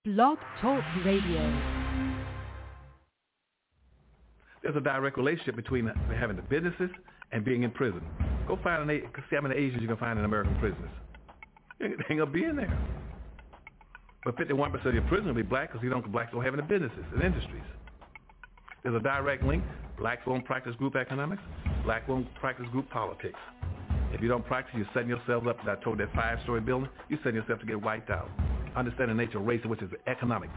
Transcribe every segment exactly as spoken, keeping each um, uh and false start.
Blog Talk Radio. There's a direct relationship between having the businesses and being in prison. Go find an, see how many Asians you can find in American prisons. They ain't gonna be in there. But fifty-one percent of your prisoners will be black because you don't blacks don't have any businesses and industries. There's a direct link. Blacks won't practice group economics. Blacks won't practice group politics. If you don't practice, you're setting yourself up. I told that five-story building, you're setting yourself to get wiped out. Understand the nature of race, which is economics.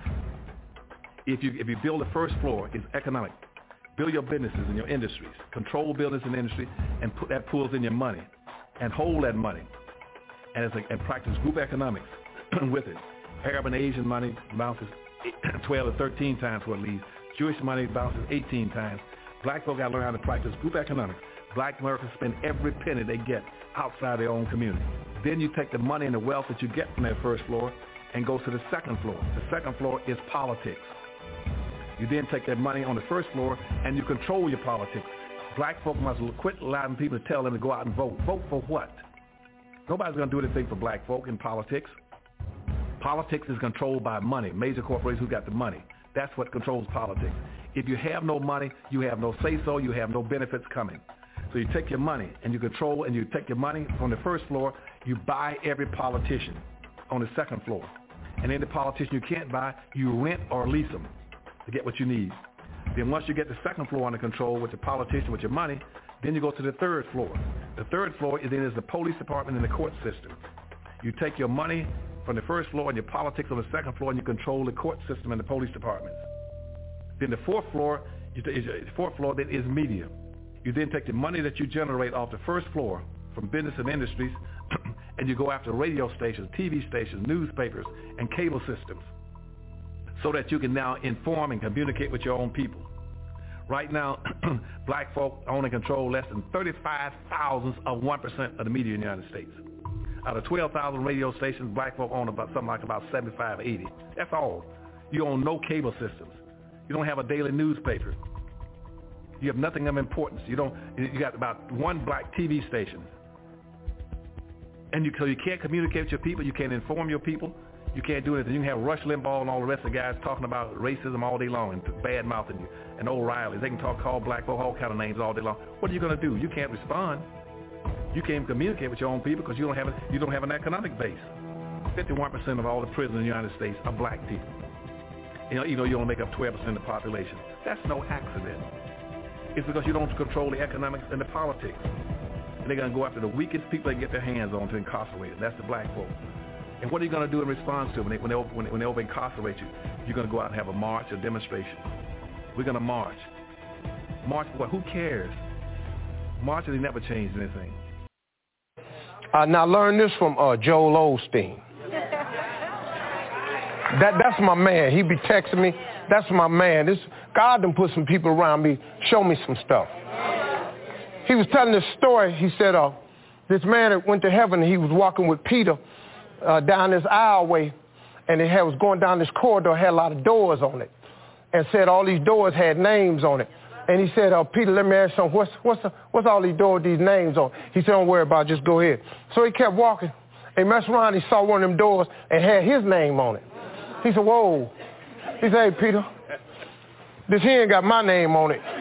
If you if you build the first floor, it's economic. Build your businesses and your industries. Control business and industry, and put that pulls in your money, and hold that money, and it's like, and practice group economics with it. Arab and Asian money bounces twelve to thirteen times what it leaves. Jewish money bounces eighteen times. Black folk got to learn how to practice group economics. Black Americans spend every penny they get outside their own community. Then you take the money and the wealth that you get from that first floor and go to the second floor. The second floor is politics. You then take that money on the first floor and you control your politics. Black folk must quit allowing people to tell them to go out and vote. Vote for what? Nobody's going to do anything for black folk in politics. Politics is controlled by money. Major corporations who got the money. That's what controls politics. If you have no money, you have no say-so, you have no benefits coming. So you take your money and you control, and you take your money from the first floor, you buy every politician on the second floor. And any politician you can't buy, you rent or lease them to get what you need. Then once you get the second floor under control with the politician, with your money, then you go to the third floor. The third floor is then is the police department and the court system. You take your money from the first floor and your politics on the second floor, and you control the court system and the police departments. Then the fourth floor, is the fourth floor then is media. You then take the money that you generate off the first floor from business and industries, and you go after radio stations, T V stations, newspapers, and cable systems, so that you can now inform and communicate with your own people. Right now, black folk own and control less than thirty-five thousandths of one percent of the media in the United States. Out of twelve thousand radio stations, black folk own about something like about seventy-five, eighty. That's all. You own no cable systems. You don't have a daily newspaper. You have nothing of importance. You don't. You got about one black T V station, and you so you can't communicate with your people. You can't inform your people. You can't do anything. You can have Rush Limbaugh and all the rest of the guys talking about racism all day long and bad mouthing you, and O'Reilly. They can talk, call black folk all kind of names all day long. What are you going to do? You can't respond. You can't communicate with your own people because you don't have a, you don't have an economic base. fifty-one percent of all the prisoners in the United States are black people. You know, you know, you only make up twelve percent of the population. That's no accident. It's because you don't control the economics and the politics. And they're going to go after the weakest people they can get their hands on to incarcerate them. That's the black folk. And what are you going to do in response to it when they, when they, when they, when they over incarcerate you? You're going to go out and have a march, a demonstration. We're going to march. March for what? Who cares? Marching, they never changed anything. Uh, now learn this from uh, Joel Osteen. That that's my man. He be texting me. That's my man. This God done put some people around me, show me some stuff. He was telling this story. He said, uh, this man that went to heaven, he was walking with Peter uh, down this aisleway, and it had, was going down this corridor, had a lot of doors on it, and said all these doors had names on it. And he said, uh, Peter, let me ask you something. What's, what's, the, what's all these doors, these names on? He said, don't worry about it, just go ahead. So he kept walking. He messed around, he saw one of them doors and had his name on it. He said, whoa. He said, hey, Peter, this here ain't got my name on it.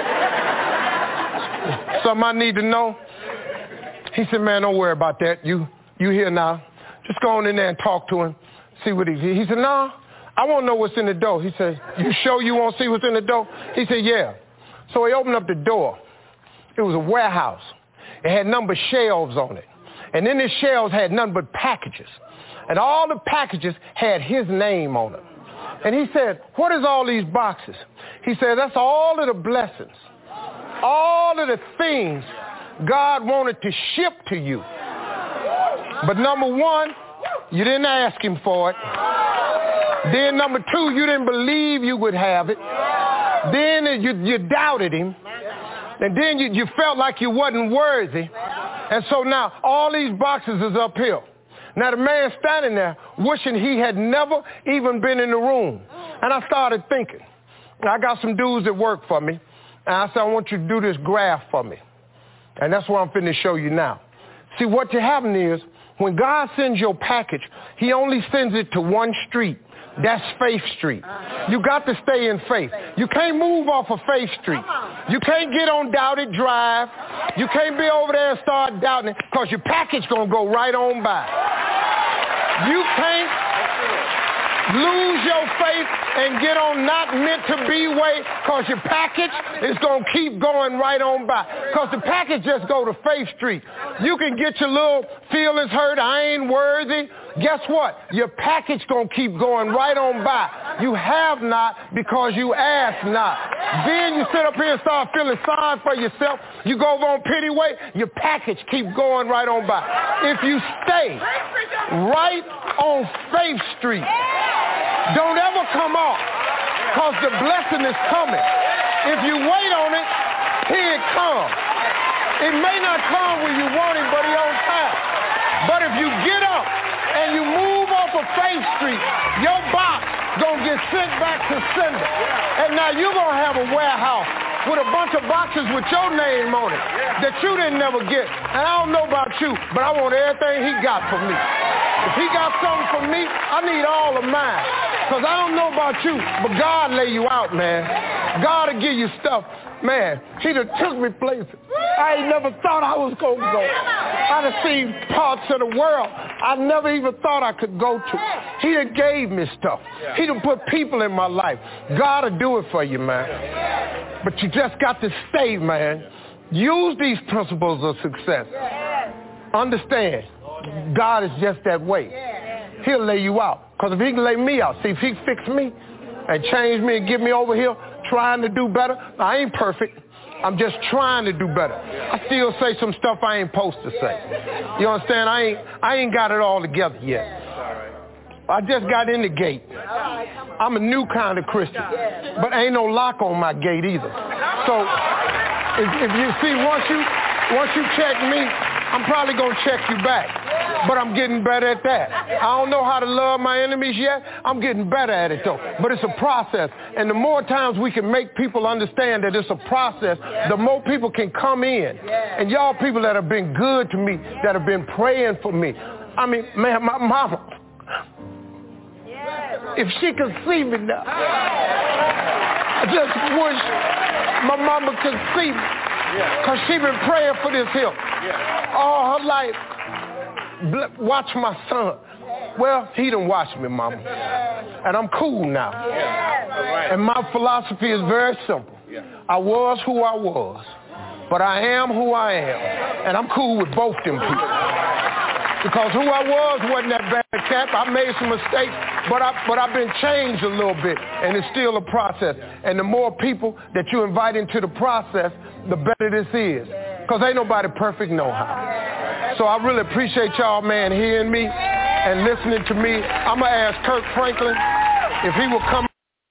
Something I need to know? He said, man, don't worry about that. You you here now. Just go on in there and talk to him, see what he He said, no, I want to know what's in the door. He said, you sure you want to see what's in the door? He said, yeah. So he opened up the door. It was a warehouse. It had number of shelves on it. And then the shelves had nothing but packages. And all the packages had his name on them. And he said, what is all these boxes? He said, that's all of the blessings, all of the things God wanted to ship to you. But number one, you didn't ask him for it. Then number two, you didn't believe you would have it. Then you, you doubted him. And then you, you felt like you wasn't worthy. And so now all these boxes is uphill. Now the man standing there wishing he had never even been in the room. And I started thinking, I got some dudes that work for me. And I said, I want you to do this graph for me. And that's what I'm finna show you now. See, what happening is, when God sends your package, he only sends it to one street. That's Faith Street. You got to stay in faith. You can't move off of Faith Street. You can't get on Doubted Drive. You can't be over there and start doubting it because your package going to go right on by. You can't lose your faith and get on Not Meant to Be way because your package is going to keep going right on by. Because the package just go to Faith Street. You can get your little feelings hurt, I ain't worthy. Guess what? Your package going to keep going right on by. You have not because you ask not. Then you sit up here and start feeling sorry for yourself. You go over on Pity Way, your package keep going right on by. If you stay right on Faith Street, don't ever come off because the blessing is coming. If you wait on it, here it comes. It may not come when you want it, but it's on time. But if you get up and you move off of Faith Street, your box gonna get sent back to sender. And now you're gonna have a warehouse with a bunch of boxes with your name on it that you didn't never get. And I don't know about you, but I want everything he got for me. If he got something for me, I need all of mine. Because I don't know about you, but God lay you out, man. God will give you stuff. Man, he done took me places I ain't never thought I was going to go. I done seen parts of the world I never even thought I could go to. He done gave me stuff. He done put people in my life. God will do it for you, man. But you just got to stay, man. Use these principles of success. Understand, God is just that way. He'll lay you out. Because if he can lay me out, see, if he fix me and change me and get me over here trying to do better, I ain't perfect. I'm just trying to do better. I still say some stuff I ain't supposed to say. You understand? I ain't, I ain't got it all together yet. I just got in the gate. I'm a new kind of Christian. But ain't no lock on my gate either. So if, if you see, once you, once you check me, I'm probably going to check you back. But I'm getting better at that. I don't know how to love my enemies yet. I'm getting better at it, though. But it's a process. And the more times we can make people understand that it's a process, the more people can come in. And y'all people that have been good to me, that have been praying for me. I mean, man, my mama, if she could see me now, I just wish my mama could see me. Because she been praying for this here all her life. Watch my son. Well, he done watched me, mama. And I'm cool now. And my philosophy is very simple. I was who I was, but I am who I am. And I'm cool with both them people. Because who I was wasn't that bad cat. I made some mistakes, but, I, but I've been changed a little bit, and it's still a process. And the more people that you invite into the process, the better this is. Because ain't nobody perfect no how. So I really appreciate y'all, man, hearing me and listening to me. I'm going to ask Kirk Franklin if he will come.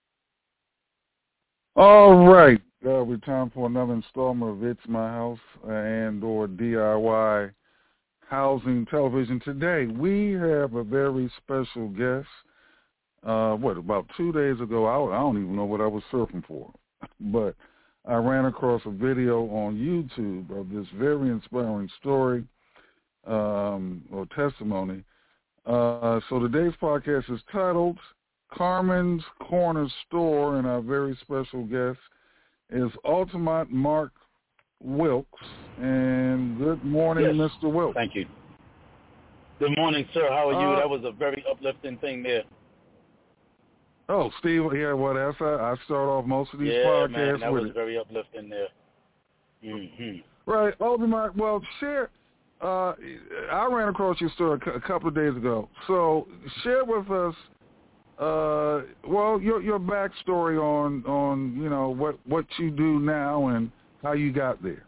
All right. Uh, we time for another installment of It's My House and or D I Y Housing Television. Today, we have a very special guest. Uh, what, about two days ago, I, I don't even know what I was surfing for, but I ran across a video on YouTube of this very inspiring story um, or testimony. Uh, so today's podcast is titled Carmen's Corner Store, and our very special guest is Altamont Mark Wilkes. And good morning, yes. Mister Wilkes. Thank you. Good morning, sir. How are you? Uh, that was a very uplifting thing there. Oh, Steve, yeah, well, that's I, I start off most of these yeah, podcasts man, that with was it. very uplifting there. Mm-hmm. Right, Altamont, well, share, uh, I ran across your story a couple of days ago. So share with us, uh, well, your your backstory on, on you know, what, what you do now and how you got there.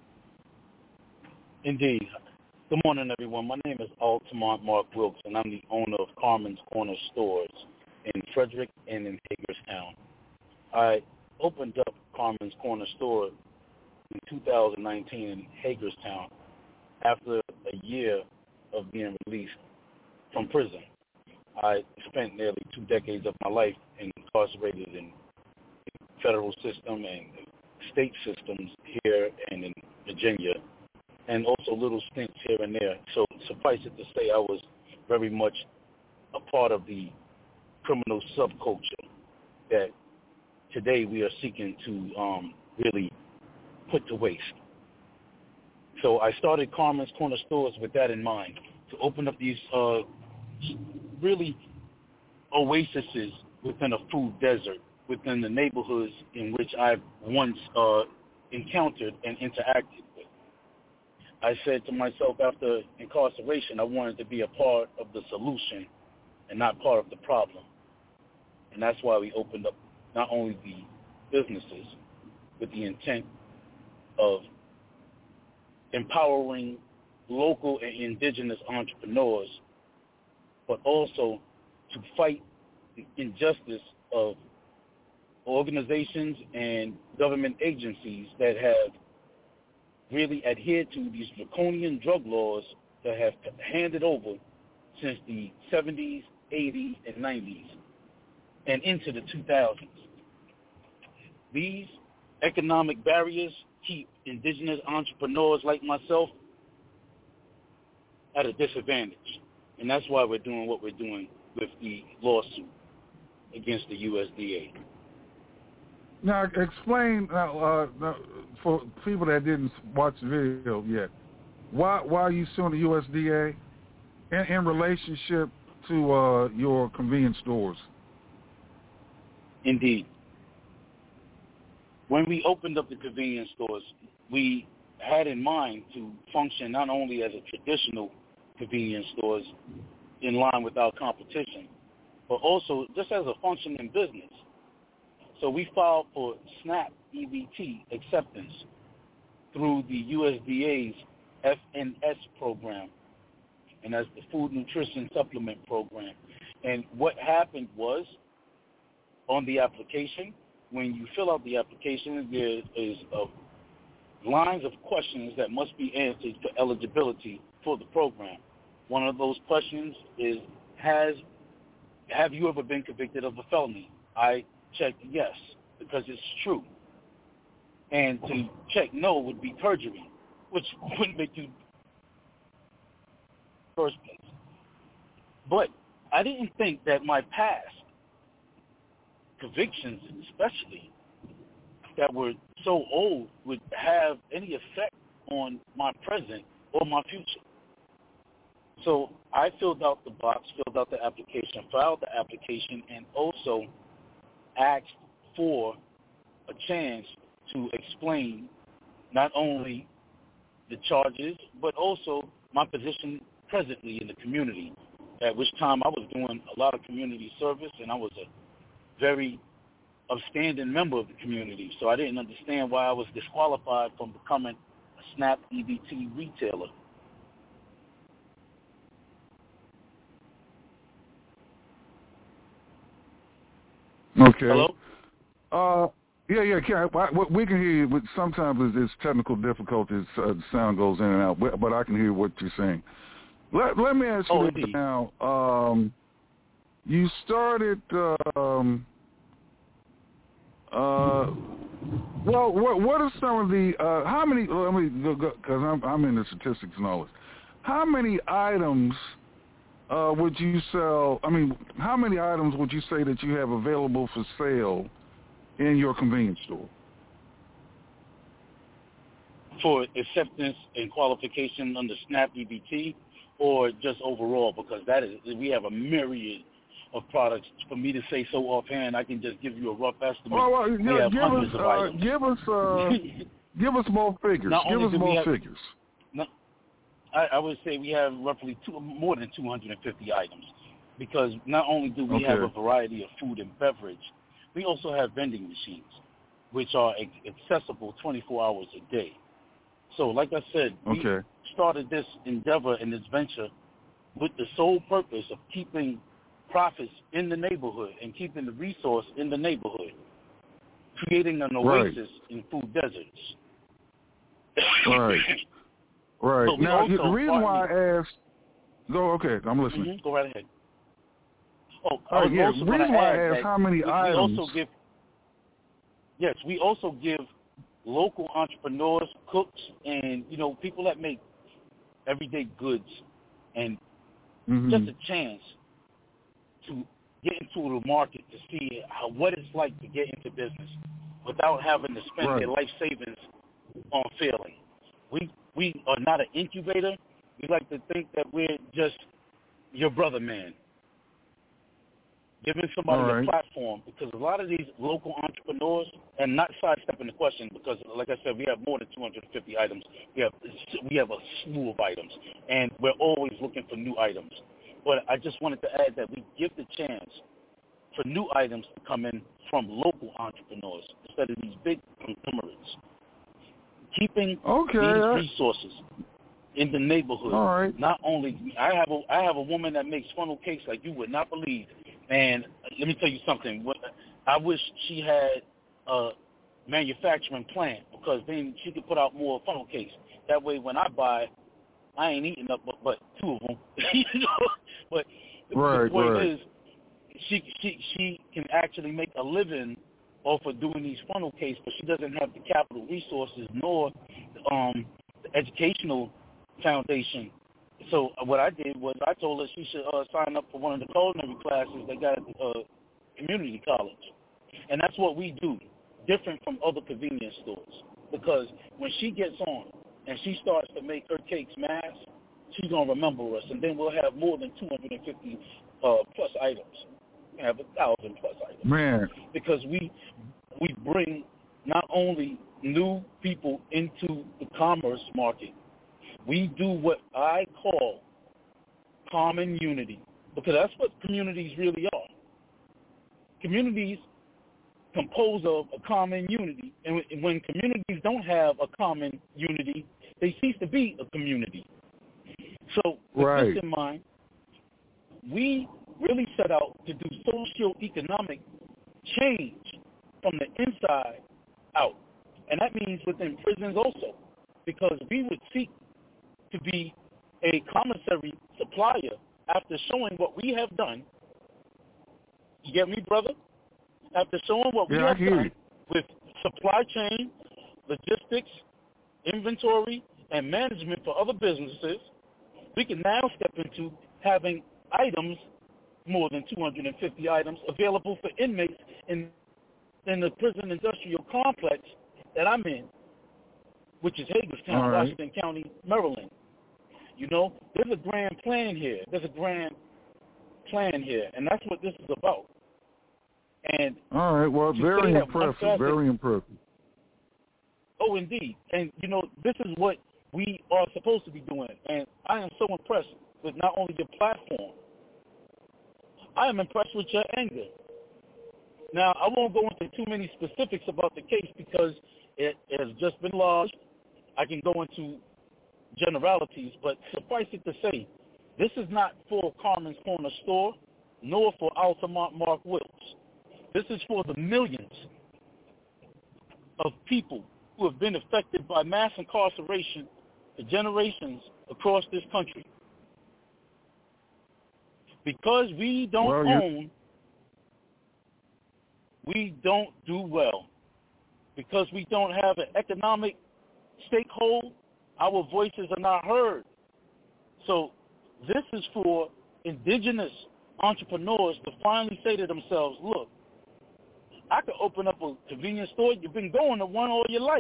Indeed. Good morning, everyone. My name is Altamont Mark Wilkes, and I'm the owner of Carmen's Corner Stores in Frederick and in Hagerstown. I opened up Carmen's Corner Store in two thousand nineteen in Hagerstown after a year of being released from prison. I spent nearly two decades of my life incarcerated in the federal system and state systems here and in Virginia, and also little stints here and there. So suffice it to say, I was very much a part of the criminal subculture that today we are seeking to um, really put to waste. So I started Carmen's Corner Stores with that in mind, to open up these uh, really oases within a food desert, within the neighborhoods in which I've once uh, encountered and interacted with. I said to myself after incarceration, I wanted to be a part of the solution and not part of the problem. And that's why we opened up not only the businesses with the intent of empowering local and indigenous entrepreneurs, but also to fight the injustice of organizations and government agencies that have really adhered to these draconian drug laws that have handed over since the seventies, eighties, and nineties, and into the two thousands. These economic barriers keep indigenous entrepreneurs like myself at a disadvantage. And that's why we're doing what we're doing with the lawsuit against the U S D A. Now, explain uh, uh, for people that didn't watch the video yet, why why are you suing the U S D A in, in relationship to uh, your convenience stores? Indeed. When we opened up the convenience stores, we had in mind to function not only as a traditional convenience stores in line with our competition, but also just as a functioning business. So we filed for SNAP E B T acceptance through the U S D A's F N S program, and that's the Food Nutrition Supplement Program. And what happened was, on the application, when you fill out the application, there is a lines of questions that must be answered for eligibility for the program. One of those questions is, has have you ever been convicted of a felony? I checked yes, because it's true. And to check no would be perjury, which wouldn't make you first place. But I didn't think that my past convictions, especially that were so old, would have any effect on my present or my future. So I filled out the box, filled out the application, filed the application, and also asked for a chance to explain not only the charges, but also my position presently in the community, at which time I was doing a lot of community service, and I was a very upstanding member of the community. So I didn't understand why I was disqualified from becoming a SNAP E B T retailer. Okay. Hello? Uh, yeah, yeah, Ken, I, we can hear you, but sometimes it's, it's technical difficulties. Uh, the sound goes in and out, but I can hear what you're saying. Let, let me ask you oh, this now. Um, you started, um, uh, well, what, what are some of the, uh, how many, let me, because I'm, I'm in the statistics and all this. How many items uh, would you sell, I mean, how many items would you say that you have available for sale in your convenience store? For acceptance and qualification under SNAP E B T, or just overall? Because that is, we have a myriad of products. For me to say so offhand, I can just give you a rough estimate. Well, well we yeah, have give hundreds us, of uh, items. give us, uh, give us more figures. Not Give only us do we more have, figures. No, I, I would say we have roughly two, more than two hundred fifty items, because not only do we Okay. have a variety of food and beverage, we also have vending machines, which are accessible twenty-four hours a day. So, like I said, we Okay. started this endeavor and this venture with the sole purpose of keeping profits in the neighborhood and keeping the resource in the neighborhood, creating an oasis Right. in food deserts. Right. Right. But we Now, also the reason why partly- I asked, go, okay, I'm listening. Mm-hmm. Go right ahead. Oh, I All was right, yeah, also the going reason to why I add asked that how many we, we items. also give, yes, we also give local entrepreneurs, cooks, and, you know, people that make everyday goods and Mm-hmm. just a chance to get into the market to see how, what it's like to get into business without having to spend Right. their life savings on failing. We we are not an incubator. We like to think that we're just your brother man, giving somebody All right. a platform, because a lot of these local entrepreneurs, and not sidestepping the question, because like I said, we have more than two hundred fifty items. We have we have a slew of items, and we're always looking for new items. But I just wanted to add that we give the chance for new items to come in from local entrepreneurs instead of these big conglomerates. Keeping Okay. these resources in the neighborhood. All right. Not only I have a I have a woman that makes funnel cakes like you would not believe. And let me tell you something. I wish she had a manufacturing plant, because then she could put out more funnel cakes. That way, when I buy, I ain't eating up but, but two of them. you know? But Right, the point right. is, she she she can actually make a living off of doing these funnel cakes, but she doesn't have the capital resources nor um, the educational foundation. So what I did was I told her she should uh, sign up for one of the culinary classes they got at the uh, community college. And that's what we do, different from other convenience stores. Because when she gets on and she starts to make her cakes mass, she's going to remember us. And then we'll have more than two hundred fifty uh, plus items. We have one thousand plus items. Man. Because we we bring not only new people into the commerce market, we do what I call common unity, because that's what communities really are. Communities compose of a common unity, and when communities don't have a common unity, they cease to be a community. So with Right. this in mind, we really set out to do socio-economic change from the inside out, and that means within prisons also, because we would seek to be a commissary supplier after showing what we have done. You get me, brother? After showing what we Yeah, I have hear done you. with supply chain, logistics, inventory, and management for other businesses, we can now step into having items, more than two hundred fifty items, available for inmates in, in the prison industrial complex that I'm in, which is Hagerstown, All right. Washington County, Maryland. You know, there's a grand plan here. There's a grand plan here, and that's what this is about. And All right. Well, to very say that one impressive. facet- Very impressive. Oh, indeed. And, you know, this is what we are supposed to be doing. And I am so impressed with not only your platform, I am impressed with your anger. Now, I won't go into too many specifics about the case because it has just been lodged. I can go into generalities, but suffice it to say, this is not for Carmen's Corner Store, nor for Altamont Mark Wilkes. This is for the millions of people who have been affected by mass incarceration for generations across this country. Because we don't Well, you- own, we don't do well. Because we don't have an economic stakehold, our voices are not heard. So this is for indigenous entrepreneurs to finally say to themselves, look, I could open up a convenience store. You've been going to one all your life.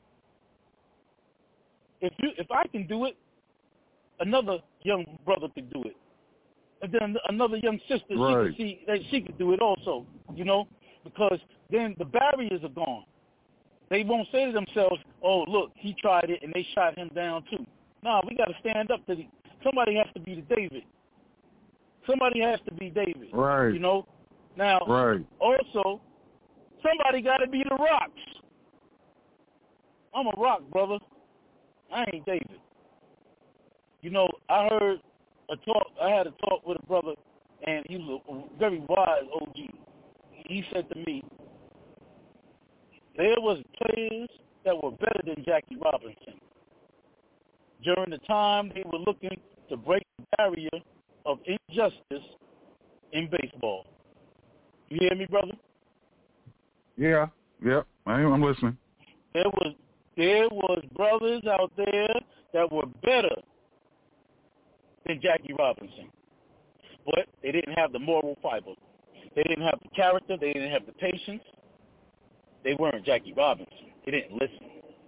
If you, if I can do it, another young brother could do it. And then another young sister, Right. she could see that she could do it also, you know, because then the barriers are gone. They won't say to themselves, oh, look, he tried it and they shot him down too. No, we got to stand up to the, somebody has to be the David. Somebody has to be David. Right. You know? Now, Right. also, somebody got to be the Rocks. I'm a rock, brother. I ain't David. You know, I heard a talk, I had a talk with a brother, and he was a very wise O G. He said to me, there was players that were better than Jackie Robinson. During the time they were looking to break the barrier of injustice in baseball. You hear me, brother? Yeah. Yep. I'm listening. There was there was brothers out there that were better than Jackie Robinson, but they didn't have the moral fiber. They didn't have the character. They didn't have the patience. They weren't Jackie Robinson. They didn't listen.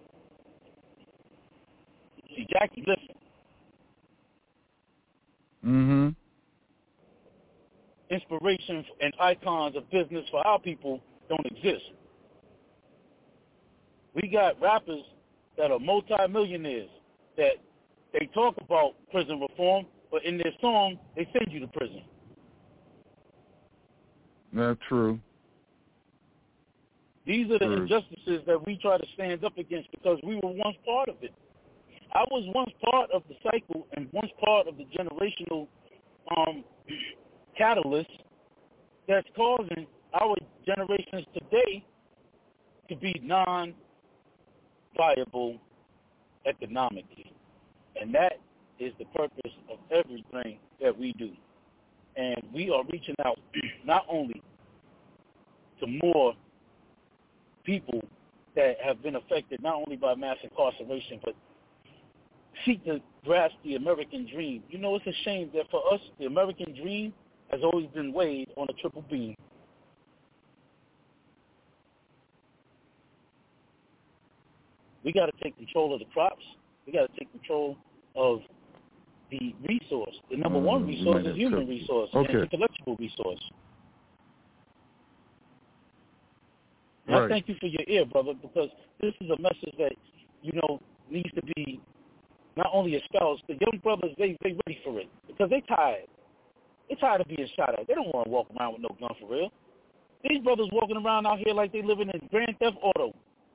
See, Jackie listened. Mm-hmm. Inspiration and icons of business for our people don't exist. We got rappers that are multi-millionaires that they talk about prison reform, but in their song, they send you to prison. That's true. These are the true. injustices that we try to stand up against because we were once part of it. I was once part of the cycle and once part of the generational um, catalyst that's causing our generations today to be non-viable economically. And that is the purpose of everything that we do. And we are reaching out not only to more people that have been affected not only by mass incarceration, but seek to grasp the American dream. You know, it's a shame that for us, the American dream has always been weighed on a triple beam. We got to take control of the crops. We got to take control of the resource. The number one Mm, resource yeah, is human true. resource Okay. and intellectual resource. And Right. I thank you for your ear, brother, because this is a message that, you know, needs to be not only espoused, the young brothers, they they ready for it because they tired. They tired of being shot at. They don't want to walk around with no gun for real. These brothers walking around out here like they living in Grand Theft Auto.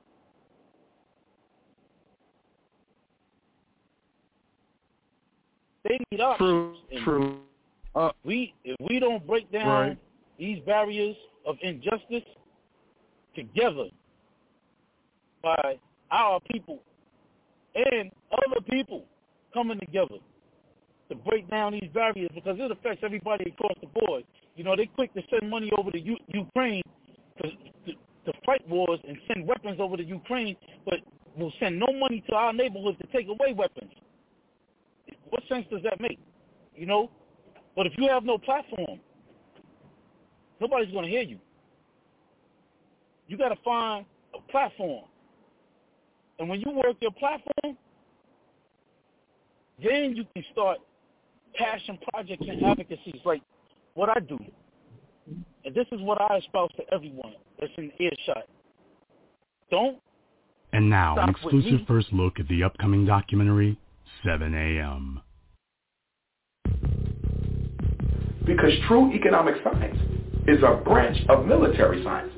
They need options. True, And true. Uh, we, if we don't break down right. these barriers of injustice together by our people and other people coming together to break down these barriers, because it affects everybody across the board. You know, they quick to send money over to U- Ukraine to, to, to fight wars and send weapons over to Ukraine, but will send no money to our neighborhoods to take away weapons. What sense does that make? You know? But if you have no platform, nobody's going to hear you. You got to find a platform. And when you work your platform, then you can start passion projects and advocacies like what I do. And this is what I espouse to everyone that's in earshot. Don't And now, an stop with exclusive me. first look at the upcoming documentary, seven a.m. Because true economic science is a branch of military science.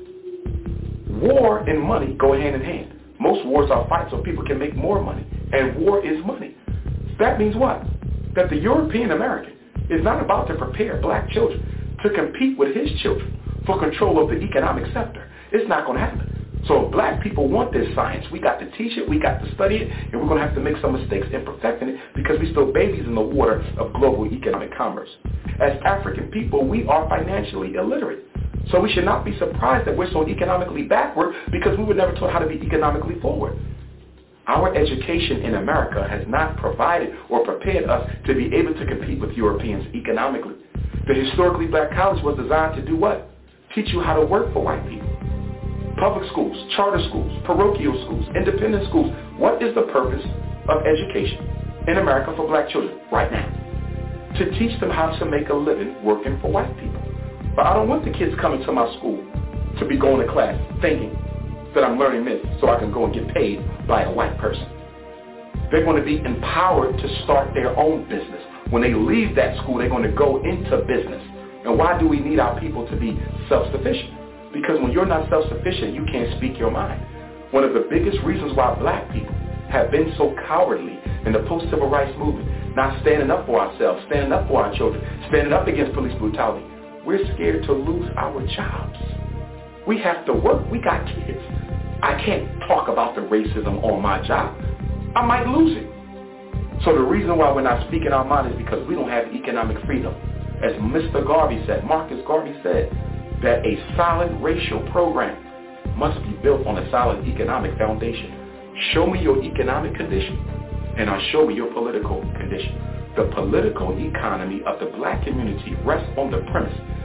War and money go hand in hand. Most wars are fights so people can make more money, and war is money. That means what? That the European American is not about to prepare black children to compete with his children for control of the economic sector. It's not going to happen. So if black people want this science, we got to teach it, we got to study it, and we're going to have to make some mistakes in perfecting it because we're still babies in the water of global economic commerce. As African people, we are financially illiterate. So we should not be surprised that we're so economically backward because we were never taught how to be economically forward. Our education in America has not provided or prepared us to be able to compete with Europeans economically. The historically black college was designed to do what? Teach you how to work for white people. Public schools, charter schools, parochial schools, independent schools. What is the purpose of education in America for black children right now? To teach them how to make a living working for white people. But I don't want the kids coming to my school to be going to class thinking that I'm learning this so I can go and get paid by a white person. They're going to be empowered to start their own business. When they leave that school, they're going to go into business. And why do we need our people to be self-sufficient? Because when you're not self-sufficient, you can't speak your mind. One of the biggest reasons why black people have been so cowardly in the post-civil rights movement, not standing up for ourselves, standing up for our children, standing up against police brutality, we're scared to lose our jobs. We have to work. We got kids. I can't talk about the racism on my job. I might lose it. So the reason why we're not speaking our mind is because we don't have economic freedom. As Mister Garvey said, Marcus Garvey said, that a solid racial program must be built on a solid economic foundation. Show me your economic condition, and I'll show you your political condition. The political economy of the black community rests on the premise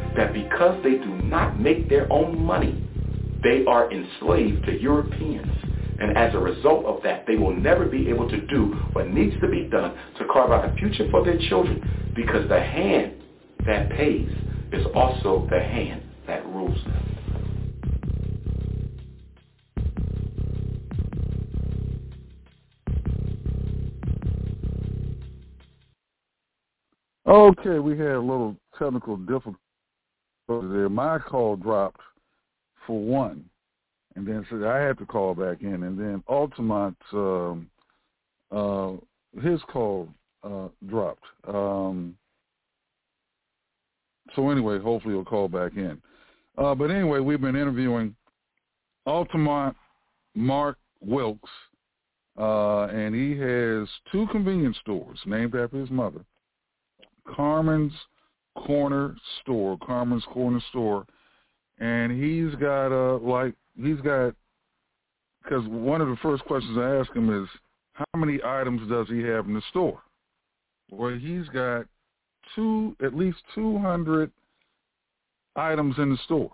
that because they do not make their own money, they are enslaved to Europeans. And as a result of that, they will never be able to do what needs to be done to carve out a future for their children, because the hand that pays is also the hand that rules them. Okay, we had a little technical difficulty there. My call dropped for one, and then so I had to call back in, and then Altamont, um, uh, his call uh, dropped. Um, so anyway, hopefully he'll call back in. Uh, but anyway, we've been interviewing Altamont Mark Wilkes, uh, and he has two convenience stores named after his mother. Carmen's Corner Store, Carmen's Corner Store, and he's got uh like he's got because one of the first questions I ask him is how many items does he have in the store? Well, he's got two at least two hundred items in the store,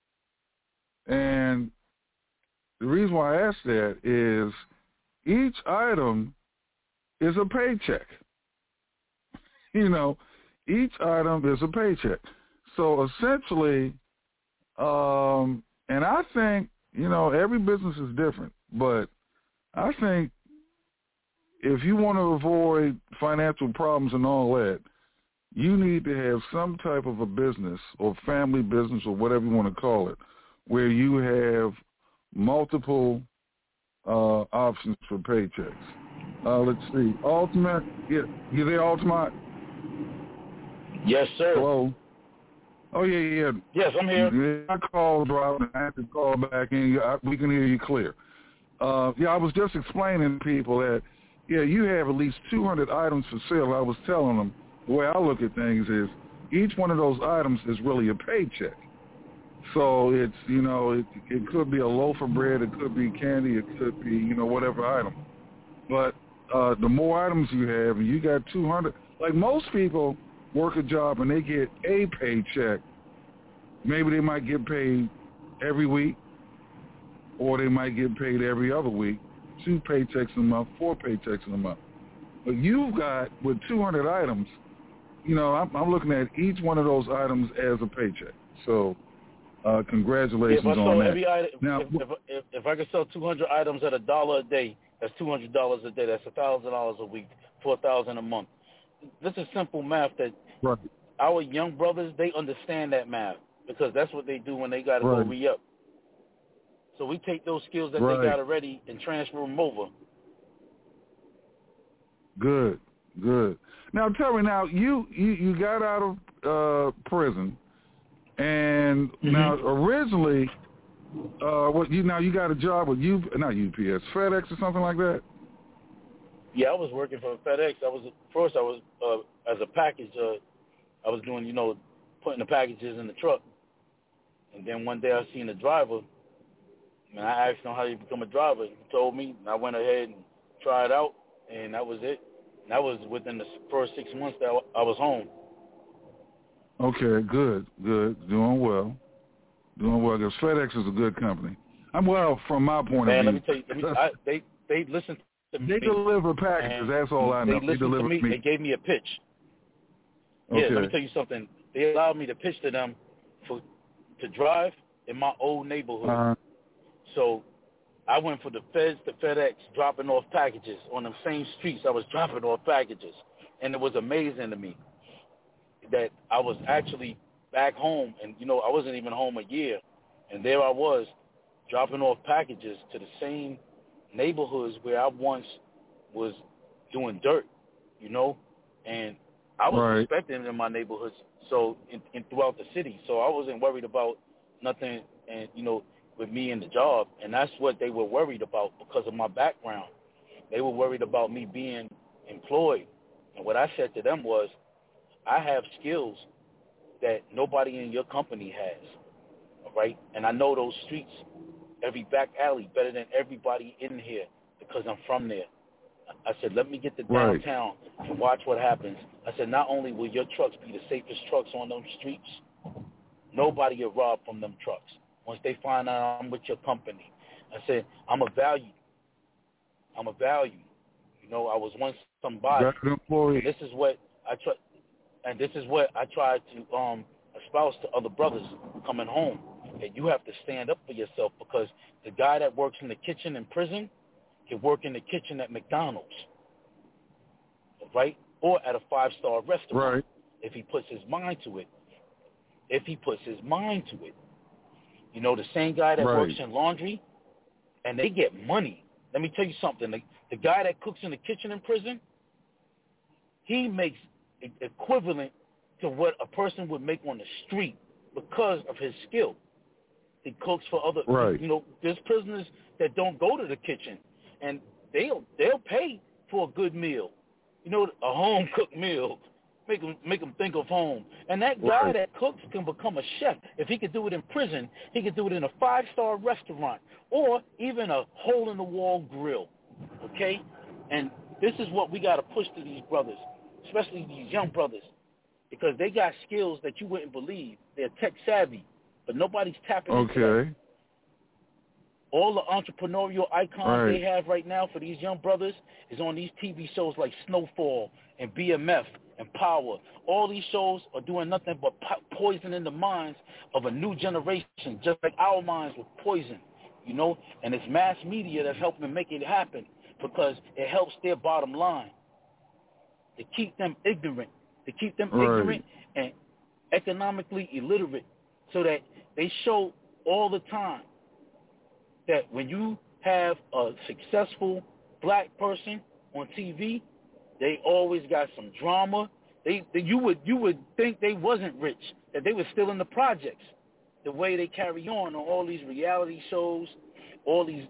and the reason why I ask that is each item is a paycheck. You know, each item is a paycheck. So essentially, um, and I think, you know, every business is different, but I think if you want to avoid financial problems and all that, you need to have some type of a business or family business or whatever you want to call it, where you have multiple uh, options for paychecks. Uh, let's see. Altamont, yeah, you there, Altamont? Yes, sir. Hello? Oh, yeah, yeah. Yes, I'm here. I called, dropped, and I had to call back in. We can hear you clear. Uh, yeah, I was just explaining to people that, yeah, you have at least two hundred items for sale. I was telling them the way I look at things is each one of those items is really a paycheck. So it's, you know, it, it could be a loaf of bread, it could be candy, it could be, you know, whatever item. But uh, the more items you have, and you got two hundred, like most people work a job and they get a paycheck. Maybe they might get paid every week, or they might get paid every other week, two paychecks in a month, four paychecks in a month. But you've got, with two hundred items, you know, I'm, I'm looking at each one of those items as a paycheck. So uh, congratulations if I on sell that. Every item, now, if, if, if, if I could sell two hundred items at a dollar a day, that's two hundred dollars a day. That's one thousand dollars a week, four thousand dollars a month. This is simple math that right. our young brothers, they understand that math because that's what they do when they got to right. go re-up. So we take those skills that right. they got already and transfer them over. Good, good. Now tell me, now you, you, you got out of uh, prison, and mm-hmm. now originally, uh, what you now you got a job with U, not U P S, FedEx or something like that. Yeah, I was working for FedEx. I was first. I was uh, as a package. Uh, I was doing, you know, putting the packages in the truck. And then one day I seen a driver, and I asked him how you become a driver. He told me, and I went ahead and tried out, and that was it. And that was within the first six months that I was home. Okay, good, good, doing well, doing well. Because FedEx is a good company. I'm well from my point Man, of view. let me tell you, let me, I, they they listened. They me. deliver packages. That's all I know. They listened they deliver to me. me. They gave me a pitch. Okay. Yeah, let me tell you something. They allowed me to pitch to them for to drive in my old neighborhood. Uh-huh. So I went for the Feds to FedEx, dropping off packages on the same streets. I was dropping off packages, and it was amazing to me that I was actually back home, and you know I wasn't even home a year, and there I was dropping off packages to the same neighborhoods where I once was doing dirt, you know, and I was right. respecting in my neighborhoods, so in, in throughout the city, so I wasn't worried about nothing, and you know, with me and the job, and that's what they were worried about because of my background. They were worried about me being employed, and what I said to them was, I have skills that nobody in your company has, all right, and I know those streets, every back alley, better than everybody in here because I'm from there. I said, let me get to downtown right. and watch what happens. I said, not only will your trucks be the safest trucks on those streets, Nobody get robbed from them trucks. Once they find out I'm with your company, I said, I'm a value. I'm a value. You know, I was once somebody. And this is what I try, and this is what I try to um, espouse to other brothers coming home. That you have to stand up for yourself, because the guy that works in the kitchen in prison can work in the kitchen at McDonald's, right? Or at a five-star restaurant, right, if he puts his mind to it. If he puts his mind to it. You know, the same guy that right. works in laundry, and they get money. Let me tell you something. The, the guy that cooks in the kitchen in prison, he makes equivalent to what a person would make on the street because of his skill. He cooks for other, right. you know, there's prisoners that don't go to the kitchen, and they'll they'll pay for a good meal, you know, a home cooked meal, make them make them think of home. And that guy right. that cooks can become a chef. If he could do it in prison, he could do it in a five star restaurant or even a hole in the wall grill. Okay, and this is what we got to push to these brothers, especially these young brothers, because they got skills that you wouldn't believe. They're tech savvy, but nobody's tapping into that. Okay. All the entrepreneurial icons right. they have right now for these young brothers is on these T V shows like Snowfall and B M F and Power. All these shows are doing nothing but po- poisoning the minds of a new generation, just like our minds were poisoned, you know? And it's mass media that's helping make it happen, because it helps their bottom line, to keep them ignorant, to keep them right. ignorant and economically illiterate, so that they show all the time that when you have a successful black person on T V, they always got some drama. They, they you would you would think they wasn't rich, that they were still in the projects. The way they carry on on all these reality shows, all these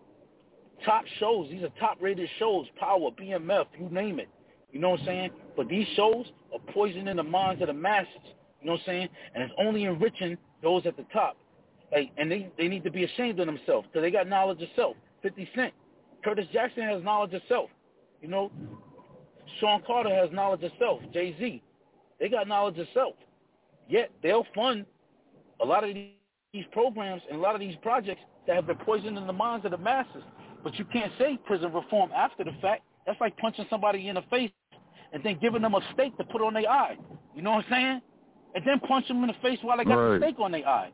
top shows, these are top rated shows, Power, B M F, you name it. You know what I'm saying? But these shows are poisoning the minds of the masses. You know what I'm saying? And it's only enriching those at the top. Like, and they, they need to be ashamed of themselves, because they got knowledge of self. fifty Cent. Curtis Jackson has knowledge of self. You know, Sean Carter has knowledge of self. Jay-Z. They got knowledge of self. Yet they'll fund a lot of these programs and a lot of these projects that have been poisoning the minds of the masses. But you can't say prison reform after the fact. That's like punching somebody in the face and then giving them a steak to put on their eye. You know what I'm saying? And then punch them in the face while they got right. the steak on their eye.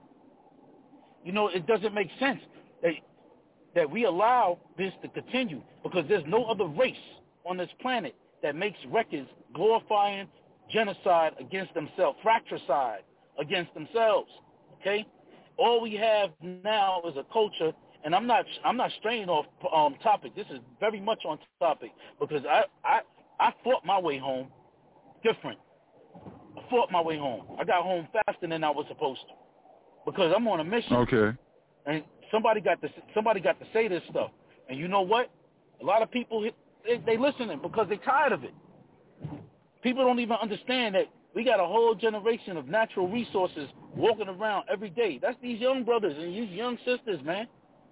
You know, it doesn't make sense that, that we allow this to continue, because there's no other race on this planet that makes records glorifying genocide against themselves, fratricide against themselves, okay? All we have now is a culture, and I'm not I'm not straying off um, topic. This is very much on topic, because I, I, I fought my way home different. I fought my way home. I got home faster than I was supposed to, because I'm on a mission. Okay. And somebody got to somebody got to say this stuff. And you know what? A lot of people, they, they listening because they're tired of it. People don't even understand that we got a whole generation of natural resources walking around every day. That's these young brothers and these young sisters, man.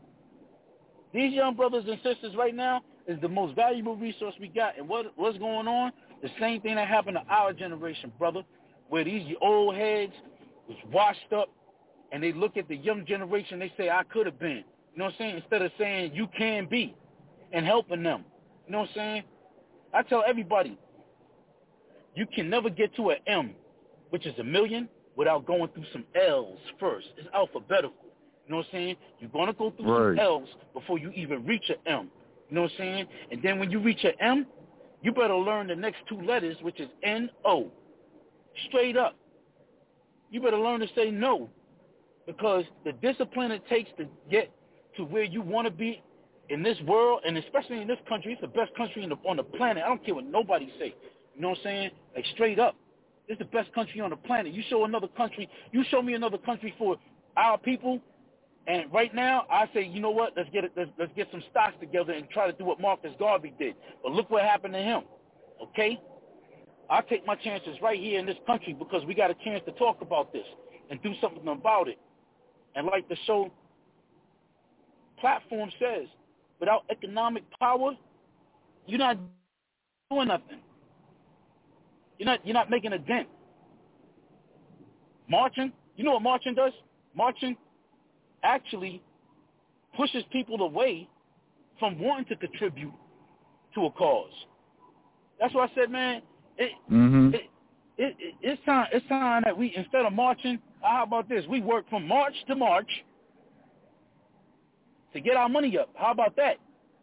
These young brothers and sisters right now is the most valuable resource we got. And what what's going on? The same thing that happened to our generation, brother, where these old heads was washed up, and they look at the young generation, they say, I could have been. You know what I'm saying? Instead of saying, you can be, and helping them. You know what I'm saying? I tell everybody, you can never get to an M, which is a million, without going through some L's first. It's alphabetical. You know what I'm saying? You're going to go through right. some L's before you even reach an M. You know what I'm saying? And then when you reach an M, you better learn the next two letters, which is N O. Straight up. You better learn to say no. Because the discipline it takes to get to where you want to be in this world, and especially in this country, it's the best country in the, on the planet. I don't care what nobody say. You know what I'm saying? Like, straight up. It's the best country on the planet. You show another country, you show me another country for our people, and right now I say, you know what? Let's get it. Let's, let's get some stocks together and try to do what Marcus Garvey did. But look what happened to him. Okay? I'll take my chances right here in this country, because we got a chance to talk about this and do something about it. And like the show platform says, without economic power, you're not doing nothing. You're not you're not making a dent. Marching, You know what marching does? Marching actually pushes people away from wanting to contribute to a cause. That's why I said, man, it, mm-hmm. it, it, it, it's time. It's time that we, instead of marching, how about this? We work from March to March to get our money up. How about that?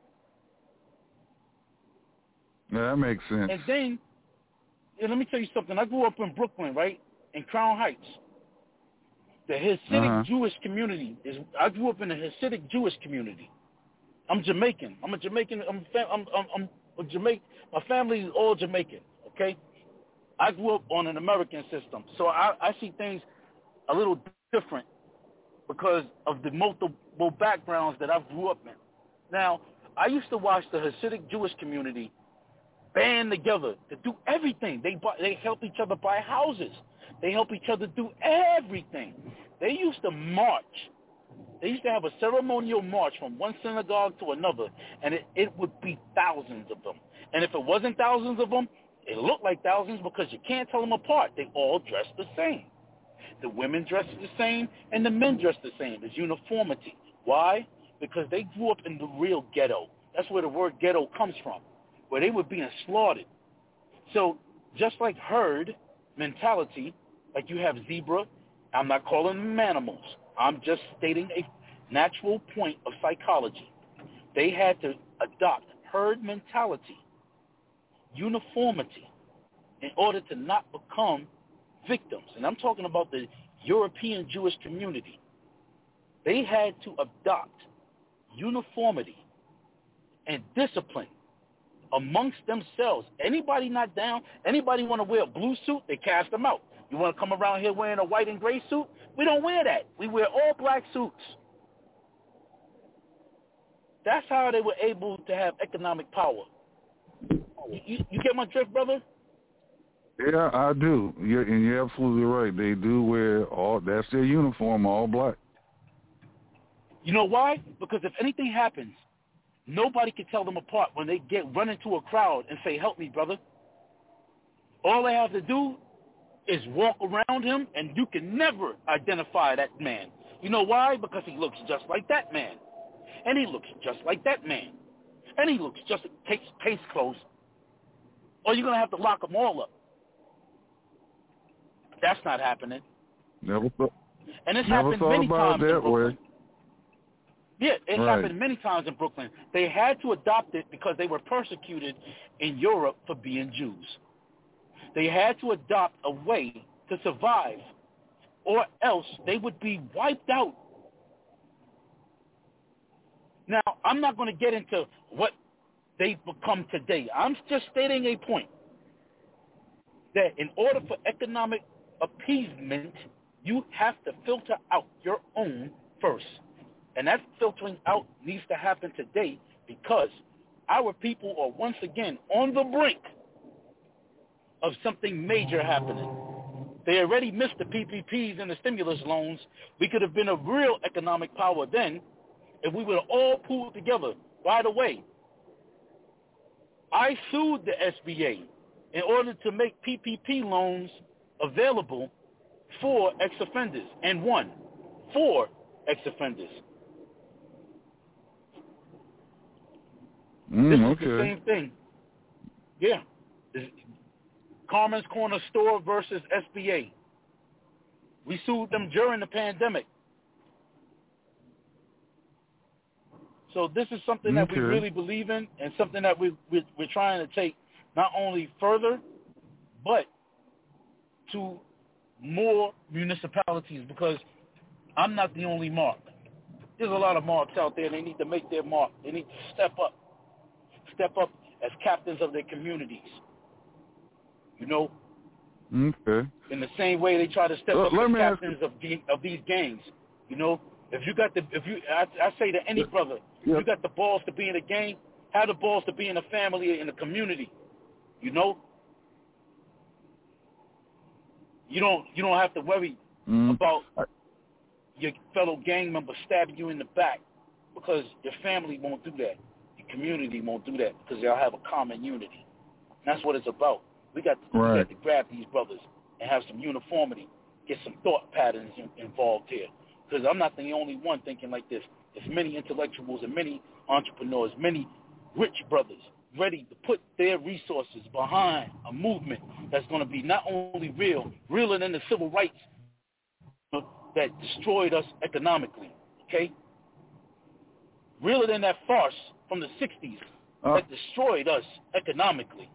Yeah, that makes sense. And then, yeah, let me tell you something. I grew up in Brooklyn, right, in Crown Heights. The Hasidic uh-huh. Jewish community is. I grew up in a Hasidic Jewish community. I'm Jamaican. I'm a Jamaican. I'm I'm I'm, I'm a Jamaican. My family is all Jamaican. Okay. I grew up on an American system, so I, I see things a little different because of the multiple backgrounds that I grew up in. Now, I used to watch the Hasidic Jewish community band together to do everything. They buy, they help each other buy houses. They help each other do everything. They used to march. They used to have a ceremonial march from one synagogue to another, and it, it would be thousands of them. And if it wasn't thousands of them, it looked like thousands because you can't tell them apart. They all dress the same. The women dress the same, and the men dress the same. There's uniformity. Why? Because they grew up in the real ghetto. That's where the word ghetto comes from, where they were being slaughtered. So just like herd mentality, like you have zebra, I'm not calling them animals. I'm just stating a natural point of psychology. They had to adopt herd mentality, uniformity, in order to not become victims. And I'm talking about the European Jewish community. They had to adopt uniformity and discipline amongst themselves. Anybody not down, anybody want to wear a blue suit, they cast them out. You want to come around here wearing a white and gray suit? We don't wear that. We wear all black suits. That's how they were able to have economic power. You, you get my drift, brother? Yeah, I do. You're, and you're absolutely right. They do wear all, that's their uniform, all black. You know why? Because if anything happens, nobody can tell them apart when they get run into a crowd and say, help me, brother. All they have to do is walk around him, and you can never identify that man. You know why? Because he looks just like that man. And he looks just like that man. And he looks just, takes case close. Or you're going to have to lock them all up. That's not happening. Never thought, and it's never happened thought many about times it that in Brooklyn. way. Yeah, it Right. happened many times in Brooklyn. They had to adopt it because they were persecuted in Europe for being Jews. They had to adopt a way to survive, or else they would be wiped out. Now, I'm not going to get into what they've become today. I'm just stating a point that in order for economic appeasement, you have to filter out your own first. And that filtering out needs to happen today because our people are once again on the brink of something major happening. They already missed the P P Ps and the stimulus loans. We could have been a real economic power then if we would have all pulled together right away. I sued the S B A in order to make P P P loans available for ex-offenders and won for ex-offenders. Mm, this is okay. the same thing. Yeah. It's Carmen's Corner Store versus S B A. We sued them during the pandemic. So this is something that Okay. we really believe in and something that we, we, we're trying to take not only further, but to more municipalities because I'm not the only mark. There's a lot of marks out there. They need to make their mark. They need to step up. Step up as captains of their communities. You know? Okay. In the same way they try to step Well, up let as me ask captains of, the, of these gangs. You know? If you got the, if you, I, I say to any Yeah. brother, Yeah. if you got the balls to be in a gang, have the balls to be in a family, in a community. You know? You don't, you don't have to worry Mm. about your fellow gang member stabbing you in the back because your family won't do that. Your community won't do that because they'll have a common unity. And that's what it's about. We got, to, Right. we got to grab these brothers and have some uniformity get some thought patterns in, involved here, because I'm not the only one thinking like this. There's many intellectuals and many entrepreneurs, many rich brothers ready to put their resources behind a movement that's going to be not only real, realer than the civil rights that destroyed us economically, okay? Realer than that farce from the sixties uh, that destroyed us economically.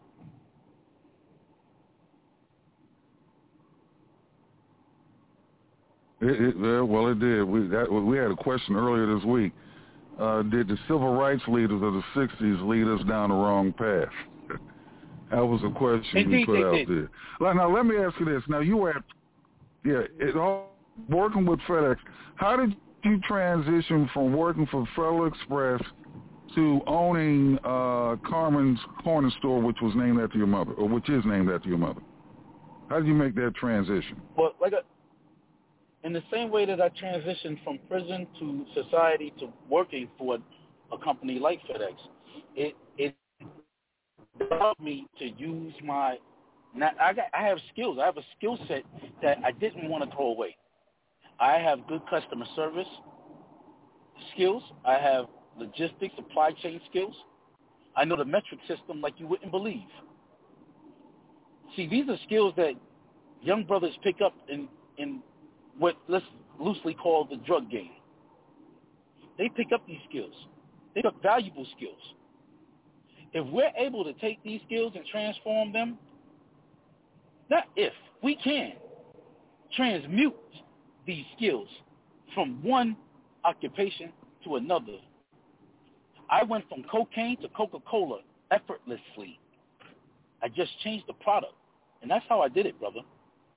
It, it, well, it did. We that, we had a question earlier this week. Uh, did the civil rights leaders of the sixties lead us down the wrong path? That was a question Indeed, we put out did. there. Now, now, let me ask you this. Now, you were at, yeah, it all, working with FedEx. How did you transition from working for Federal Express to owning uh, Carmen's Corner Store, which was named after your mother, or which is named after your mother? How did you make that transition? Well, like a, in the same way that I transitioned from prison to society to working for a company like FedEx, it it allowed me to use my. Now I got I have skills. I have a skill set that I didn't want to throw away. I have good customer service skills. I have logistics, supply chain skills. I know the metric system like you wouldn't believe. See, these are skills that young brothers pick up in, in what let's loosely call the drug game. They pick up these skills. They are valuable skills. If we're able to take these skills and transform them, not if, we can transmute these skills from one occupation to another. I went from cocaine to Coca-Cola effortlessly. I just changed the product, and that's how I did it, brother.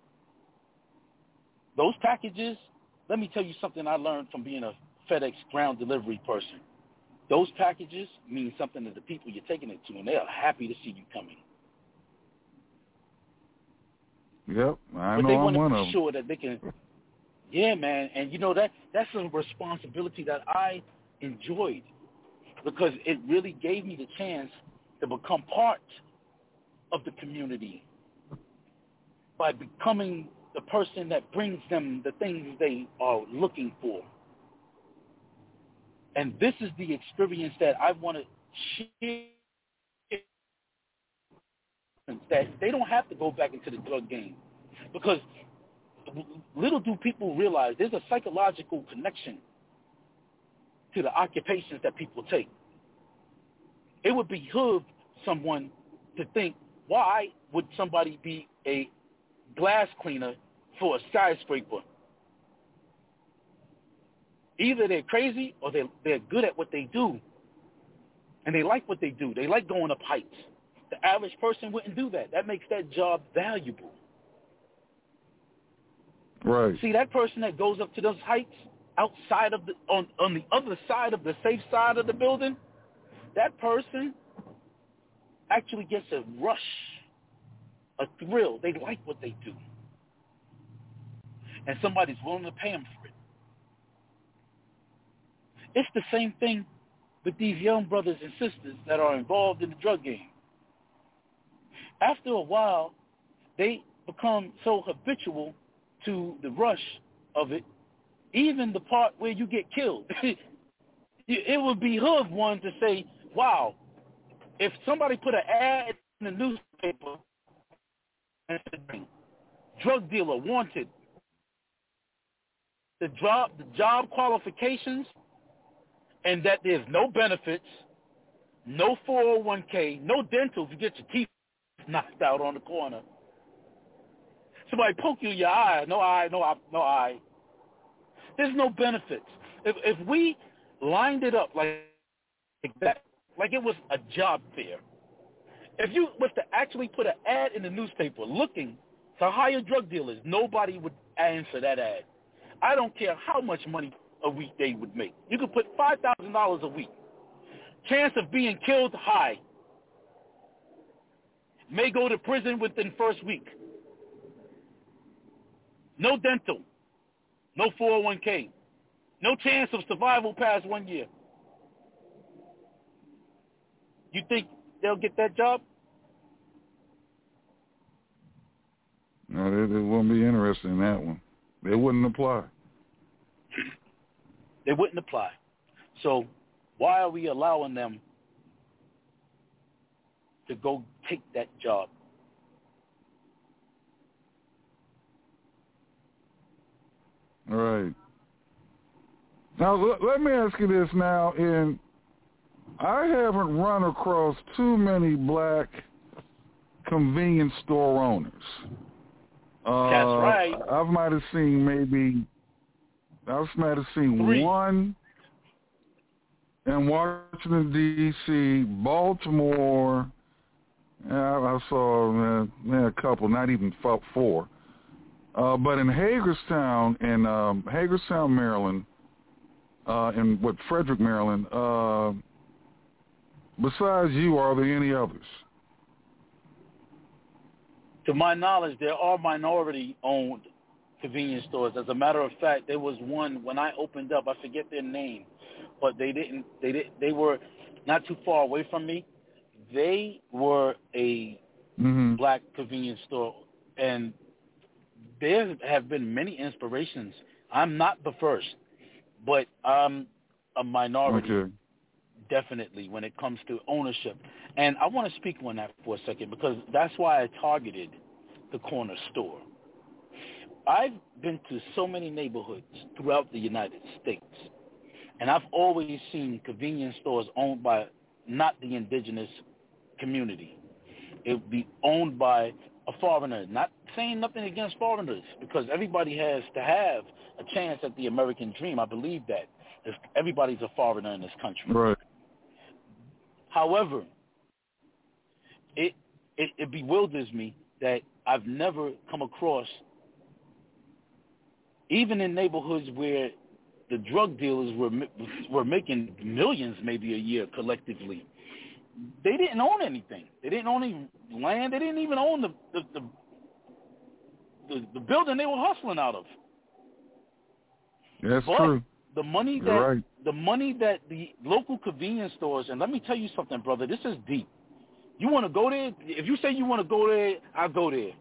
Those packages, let me tell you something I learned from being a FedEx ground delivery person. Those packages mean something to the people you're taking it to, and they are happy to see you coming. Yep, I but know they I'm want one to of be them. sure that they can, yeah, man, and you know that that's a responsibility that I enjoyed because it really gave me the chance to become part of the community by becoming the person that brings them the things they are looking for. And this is the experience that I want to share, that they don't have to go back into the drug game. Because little do people realize there's a psychological connection to the occupations that people take. It would behoove someone to think, why would somebody be a glass cleaner for a skyscraper? Either they're crazy or they're, they're good at what they do, and they like what they do. They like going up heights. The average person wouldn't do that. That makes that job valuable. Right. See, that person that goes up to those heights outside of the, on, on the other side of the safe side of the building, that person actually gets a rush, a thrill. They like what they do. And somebody's willing to pay them for it. It's the same thing with these young brothers and sisters that are involved in the drug game. After a while, they become so habitual to the rush of it, even the part where you get killed. It would behoove one to say, wow, if somebody put an ad in the newspaper and said, drug dealer wanted, the job, the job qualifications, and that there's no benefits, no four oh one k, no dental if you get your teeth knocked out on the corner. Somebody poke you in your eye, no eye, no eye, no eye. There's no benefits. If if we lined it up like that, like it was a job fair, if you was to actually put an ad in the newspaper looking to hire drug dealers, nobody would answer that ad. I don't care how much money a week they would make. You could put five thousand dollars a week. Chance of being killed, high. May go to prison within first week. No dental. No four oh one k. No chance of survival past one year. You think they'll get that job? No, they, they wouldn't be interested in that one. They wouldn't apply. They wouldn't apply. So why are we allowing them to go take that job? All right. Now, l- let me ask you this now. In I haven't run across too many black convenience store owners. Uh, That's right. I might have seen maybe, I might have seen Three. one in Washington, D C, Baltimore. I, I saw uh, a couple, not even four. Uh, but in Hagerstown, in um, Hagerstown, Maryland, uh, in what Frederick, Maryland, uh, besides you, are there any others? To my knowledge, there are minority-owned convenience stores. As a matter of fact, there was one when I opened up. I forget their name, but they didn't. They did. They were not too far away from me. They were a mm-hmm. black convenience store, and there have been many inspirations. I'm not the first, but I'm a minority, okay. definitely, when it comes to ownership. And I want to speak on that for a second because that's why I targeted the corner store. I've been to so many neighborhoods throughout the United States, and I've always seen convenience stores owned by not the indigenous community. It would be owned by a foreigner, not saying nothing against foreigners, because everybody has to have a chance at the American dream. I believe that. If everybody's a foreigner in this country. Right. However, it, it it bewilders me that I've never come across, even in neighborhoods where the drug dealers were were making millions maybe a year collectively, they didn't own anything. They didn't own any land. They didn't even own the the, the, the, the building they were hustling out of. That's but true. The money that You're right. the money that the local convenience stores, and let me tell you something, brother, this is deep. You want to go there? If you say you want to go there, I'll go there.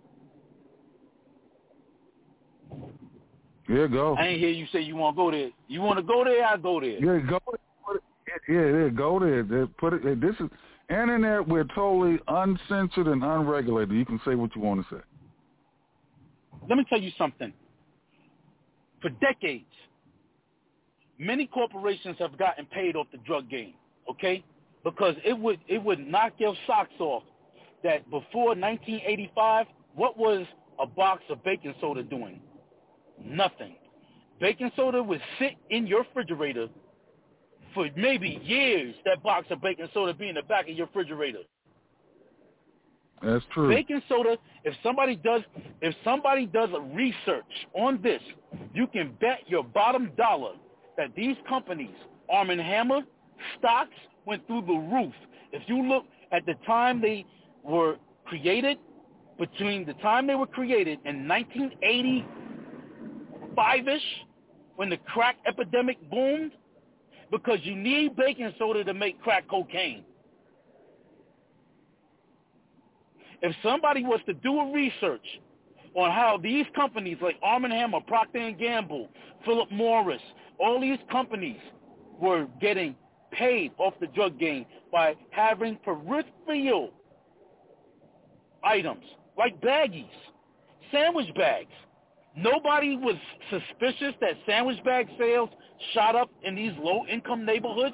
Yeah, go. I ain't hear you say you want to go there. You want to go there? I'll go there. Yeah, go. Yeah, yeah, go there. They put it. This is internet. We're totally uncensored and unregulated. You can say what you want to say. Let me tell you something. For decades, many corporations have gotten paid off the drug game. Okay, because it would it would knock your socks off that before nineteen eighty-five, what was a box of baking soda doing? Nothing. Baking soda would sit in your refrigerator for maybe years, that box of baking soda be in the back of your refrigerator. That's true. Baking soda, if somebody does if somebody does a research on this, you can bet your bottom dollar that these companies, Arm and Hammer, stocks went through the roof. If you look at the time they were created, between the time they were created in nineteen eighty-five-ish, when the crack epidemic boomed, because you need baking soda to make crack cocaine. If somebody was to do a research on how these companies like Arm and Hammer, Procter and Gamble, Philip Morris, all these companies were getting paid off the drug game by having peripheral items like baggies, sandwich bags. Nobody was suspicious that sandwich bag sales shot up in these low-income neighborhoods.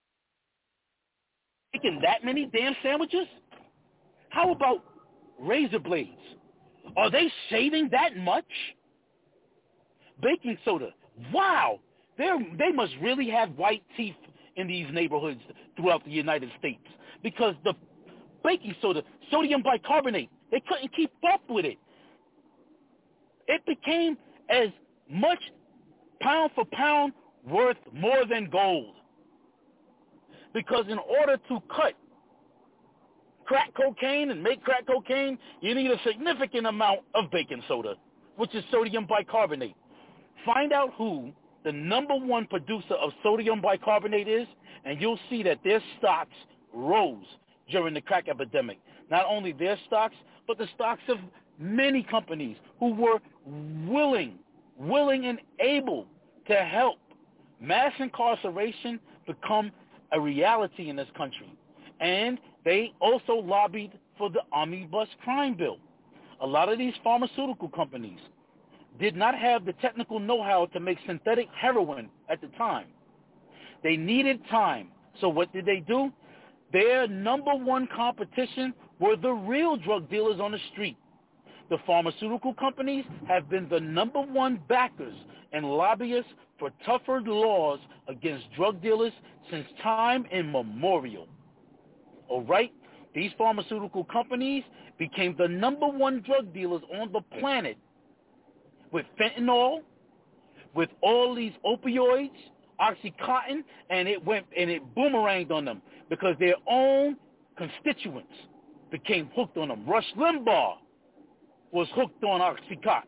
Making that many damn sandwiches? How about razor blades? Are they saving that much? Baking soda. Wow. They're, they must really have white teeth in these neighborhoods throughout the United States, because the baking soda, sodium bicarbonate, they couldn't keep up with it. It became as much pound for pound worth more than gold. Because in order to cut crack cocaine and make crack cocaine, you need a significant amount of baking soda, which is sodium bicarbonate. Find out who the number one producer of sodium bicarbonate is, and you'll see that their stocks rose during the crack epidemic. Not only their stocks, but the stocks of many companies who were willing, willing and able to help mass incarceration become a reality in this country. And they also lobbied for the omnibus crime bill. A lot of these pharmaceutical companies did not have the technical know-how to make synthetic heroin at the time. They needed time. So what did they do? Their number one competition were the real drug dealers on the street. The pharmaceutical companies have been the number one backers and lobbyists for tougher laws against drug dealers since time immemorial. All right? These pharmaceutical companies became the number one drug dealers on the planet with fentanyl, with all these opioids, Oxycontin, and it went and it boomeranged on them because their own constituents became hooked on them. Rush Limbaugh was hooked on Oxycontin.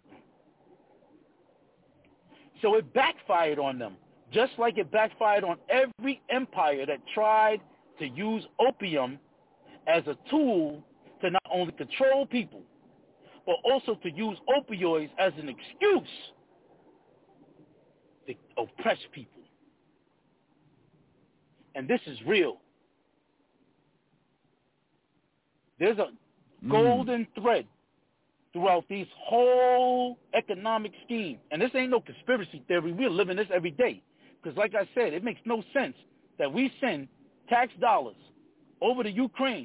So it backfired on them, just like it backfired on every empire that tried to use opium as a tool to not only control people, but also to use opioids as an excuse to oppress people. And this is real. There's a mm. golden thread throughout these whole economic scheme. And this ain't no conspiracy theory. We're living this every day. Because like I said, it makes no sense that we send tax dollars over to Ukraine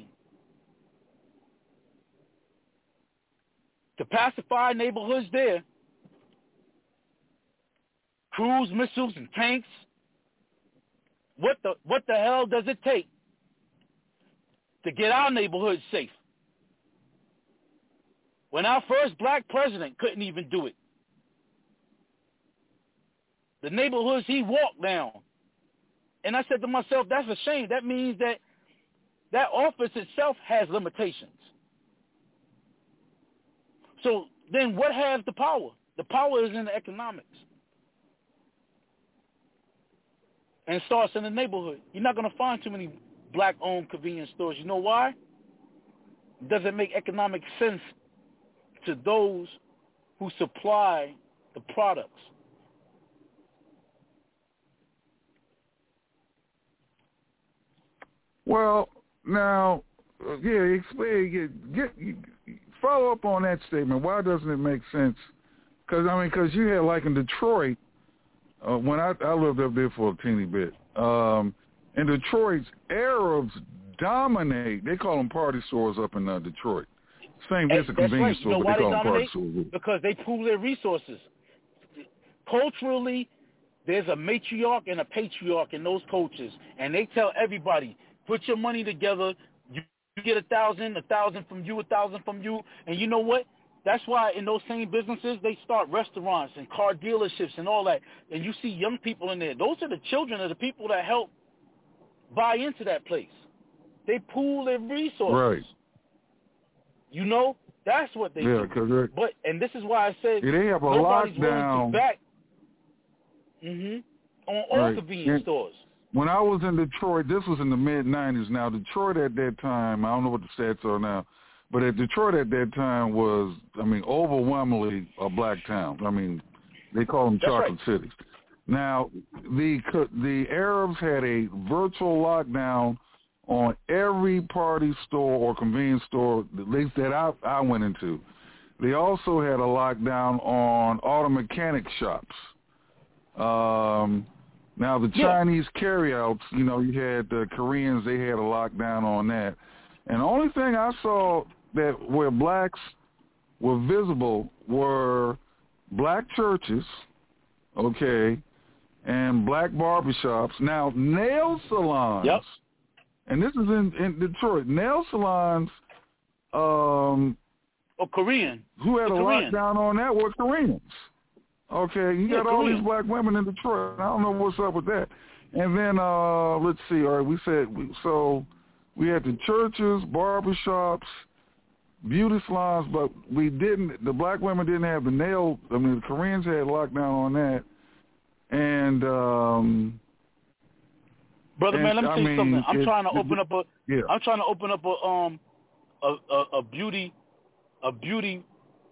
to pacify neighborhoods there, cruise missiles and tanks. What the what the hell does it take to get our neighborhoods safe? When our first black president couldn't even do it. The neighborhoods he walked down. And I said to myself, that's a shame. That means that that office itself has limitations. So then what has the power? The power is in the economics. And it starts in the neighborhood. You're not going to find too many black-owned convenience stores. You know why? It doesn't make economic sense to those who supply the products. Well, now, yeah, explain, get, get, follow up on that statement. Why doesn't it make sense? Because, I mean, because you had, like in Detroit, uh, when I, I lived up there for a teeny bit, um, in Detroit, Arabs dominate. They call them party stores up in uh, Detroit. Same as a convenience right. store, you know but they call they them party stores. Because they pool their resources. Culturally, there's a matriarch and a patriarch in those cultures, and they tell everybody, put your money together. You, you get a thousand, a thousand from you, a thousand from you, and you know what? That's why in those same businesses, they start restaurants and car dealerships and all that, and you see young people in there. Those are the children of the people that help buy into that place. They pool their resources. Right. You know, that's what they yeah, do. Correct. But and this is why I said yeah, they have a nobody's lockdown. willing to back mm-hmm, on all right. convenience and stores. When I was in Detroit, this was in the mid nineties. Now, Detroit at that time, I don't know what the stats are now, but at Detroit at that time was, I mean, overwhelmingly a black town. I mean, they call them That's chocolate right. cities. Now, the the Arabs had a virtual lockdown on every party store or convenience store, at least that I, I went into. They also had a lockdown on auto mechanic shops. Um, now, the yeah. Chinese carryouts, you know, you had the Koreans, they had a lockdown on that. And the only thing I saw that where blacks were visible were black churches, okay, and black barbershops. Now, nail salons. Yep. And this is in, in Detroit. Nail salons, um, oh, Korean. who had the a Korean. lockdown on that were Koreans. Okay, you yeah, got all Korean. these black women in Detroit. I don't know what's up with that. And then, uh, let's see, all right, we said, we, so we had the churches, barbershops, beauty salons, but we didn't, the black women didn't have the nail, I mean, the Koreans had lockdown on that. And, um... Brother, and, man, let me I tell you mean, something. I'm it, trying to it, open up a. Yeah. I'm trying to open up a um, a, a, a beauty, a beauty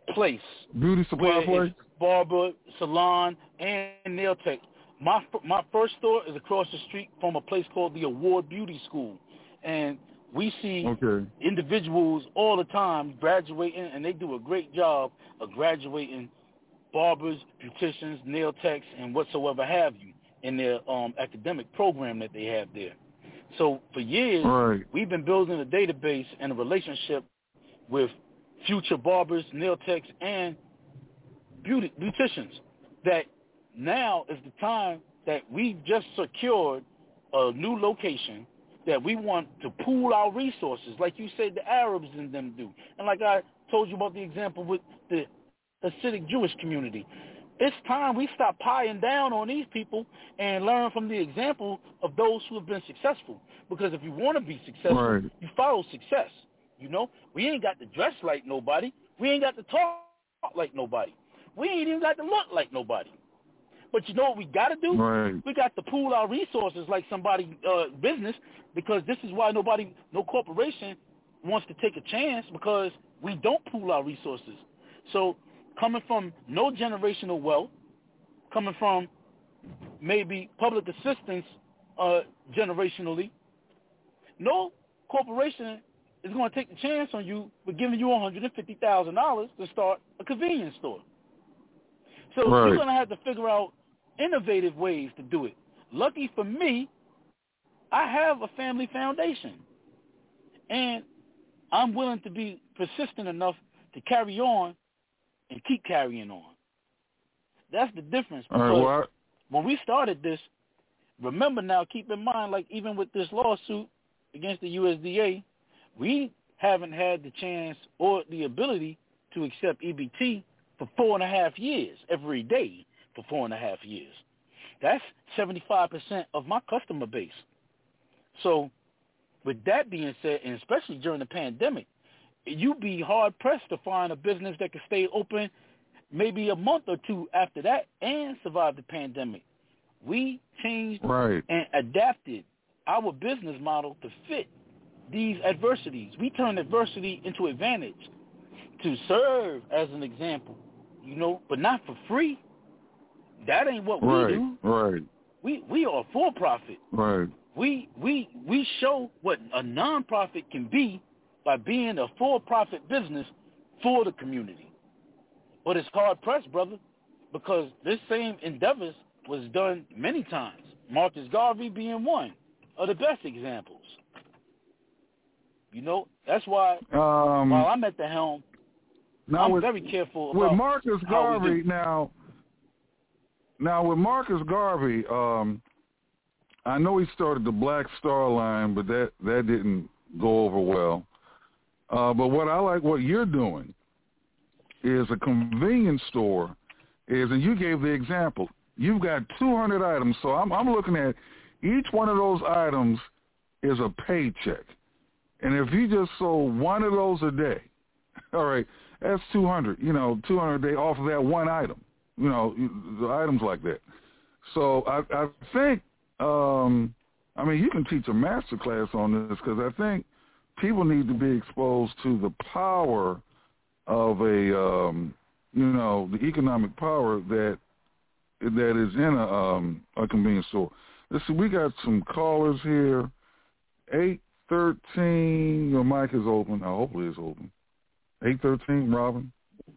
place. Beauty supply place? Barber, salon, and nail tech. My my first store is across the street from a place called the Award Beauty School. And we see okay. individuals all the time graduating, and they do a great job of graduating barbers, beauticians, nail techs, and whatsoever have you in their um, academic program that they have there. So for years, right. we've been building a database and a relationship with future barbers, nail techs, and beauty beauticians that now is the time that we've just secured a new location that we want to pool our resources, like you said the Arabs and them do. And like I told you about the example with the Hasidic Jewish community. It's time we stop pieing down on these people and learn from the example of those who have been successful. Because if you want to be successful, right. you follow success. You know, we ain't got to dress like nobody. We ain't got to talk like nobody. We ain't even got to look like nobody. But you know what we got to do? Right. We got to pool our resources like somebody uh, business, because this is why nobody, no corporation wants to take a chance, because we don't pool our resources. So coming from no generational wealth, coming from maybe public assistance uh, generationally, no corporation is going to take the chance on you with giving you one hundred fifty thousand dollars to start a convenience store. So right. you're going to have to figure out innovative ways to do it. Lucky for me, I have a family foundation, and I'm willing to be persistent enough to carry on and keep carrying on. That's the difference. Because right, well, when we started this, remember now, keep in mind, like even with this lawsuit against the U S D A, we haven't had the chance or the ability to accept E B T for four and a half years, every day for four and a half years. That's seventy-five percent of my customer base. So with that being said, and especially during the pandemic, you'd be hard-pressed to find a business that could stay open maybe a month or two after that and survive the pandemic. We changed right. and adapted our business model to fit these adversities. We turned adversity into advantage to serve as an example, you know, but not for free. That ain't what right, we do. Right. We we are for profit. Right. We we we show what a nonprofit can be by being a for-profit business for the community. But it's hard-pressed, brother, because this same endeavors was done many times. Marcus Garvey being one of the best examples. You know, that's why um, while I'm at the helm, now I'm with, very careful about with Marcus how Garvey we do. now. Now with Marcus Garvey, um, I know he started the Black Star line, but that, that didn't go over well. Uh, but what I like what you're doing is a convenience store is, and you gave the example, you've got two hundred items. So I'm, I'm looking at each one of those items is a paycheck. And if you just sold one of those a day, all right, that's two hundred, you know, two hundred a day off of that one item, you know, the items like that. So I, I think, um, I mean, you can teach a master class on this, because I think people need to be exposed to the power of a, um, you know, the economic power that that is in a, um, a convenience store. Let's see, we got some callers here. eight thirteen, your mic is open. Oh, hopefully it's open. eight thirteen, Robin.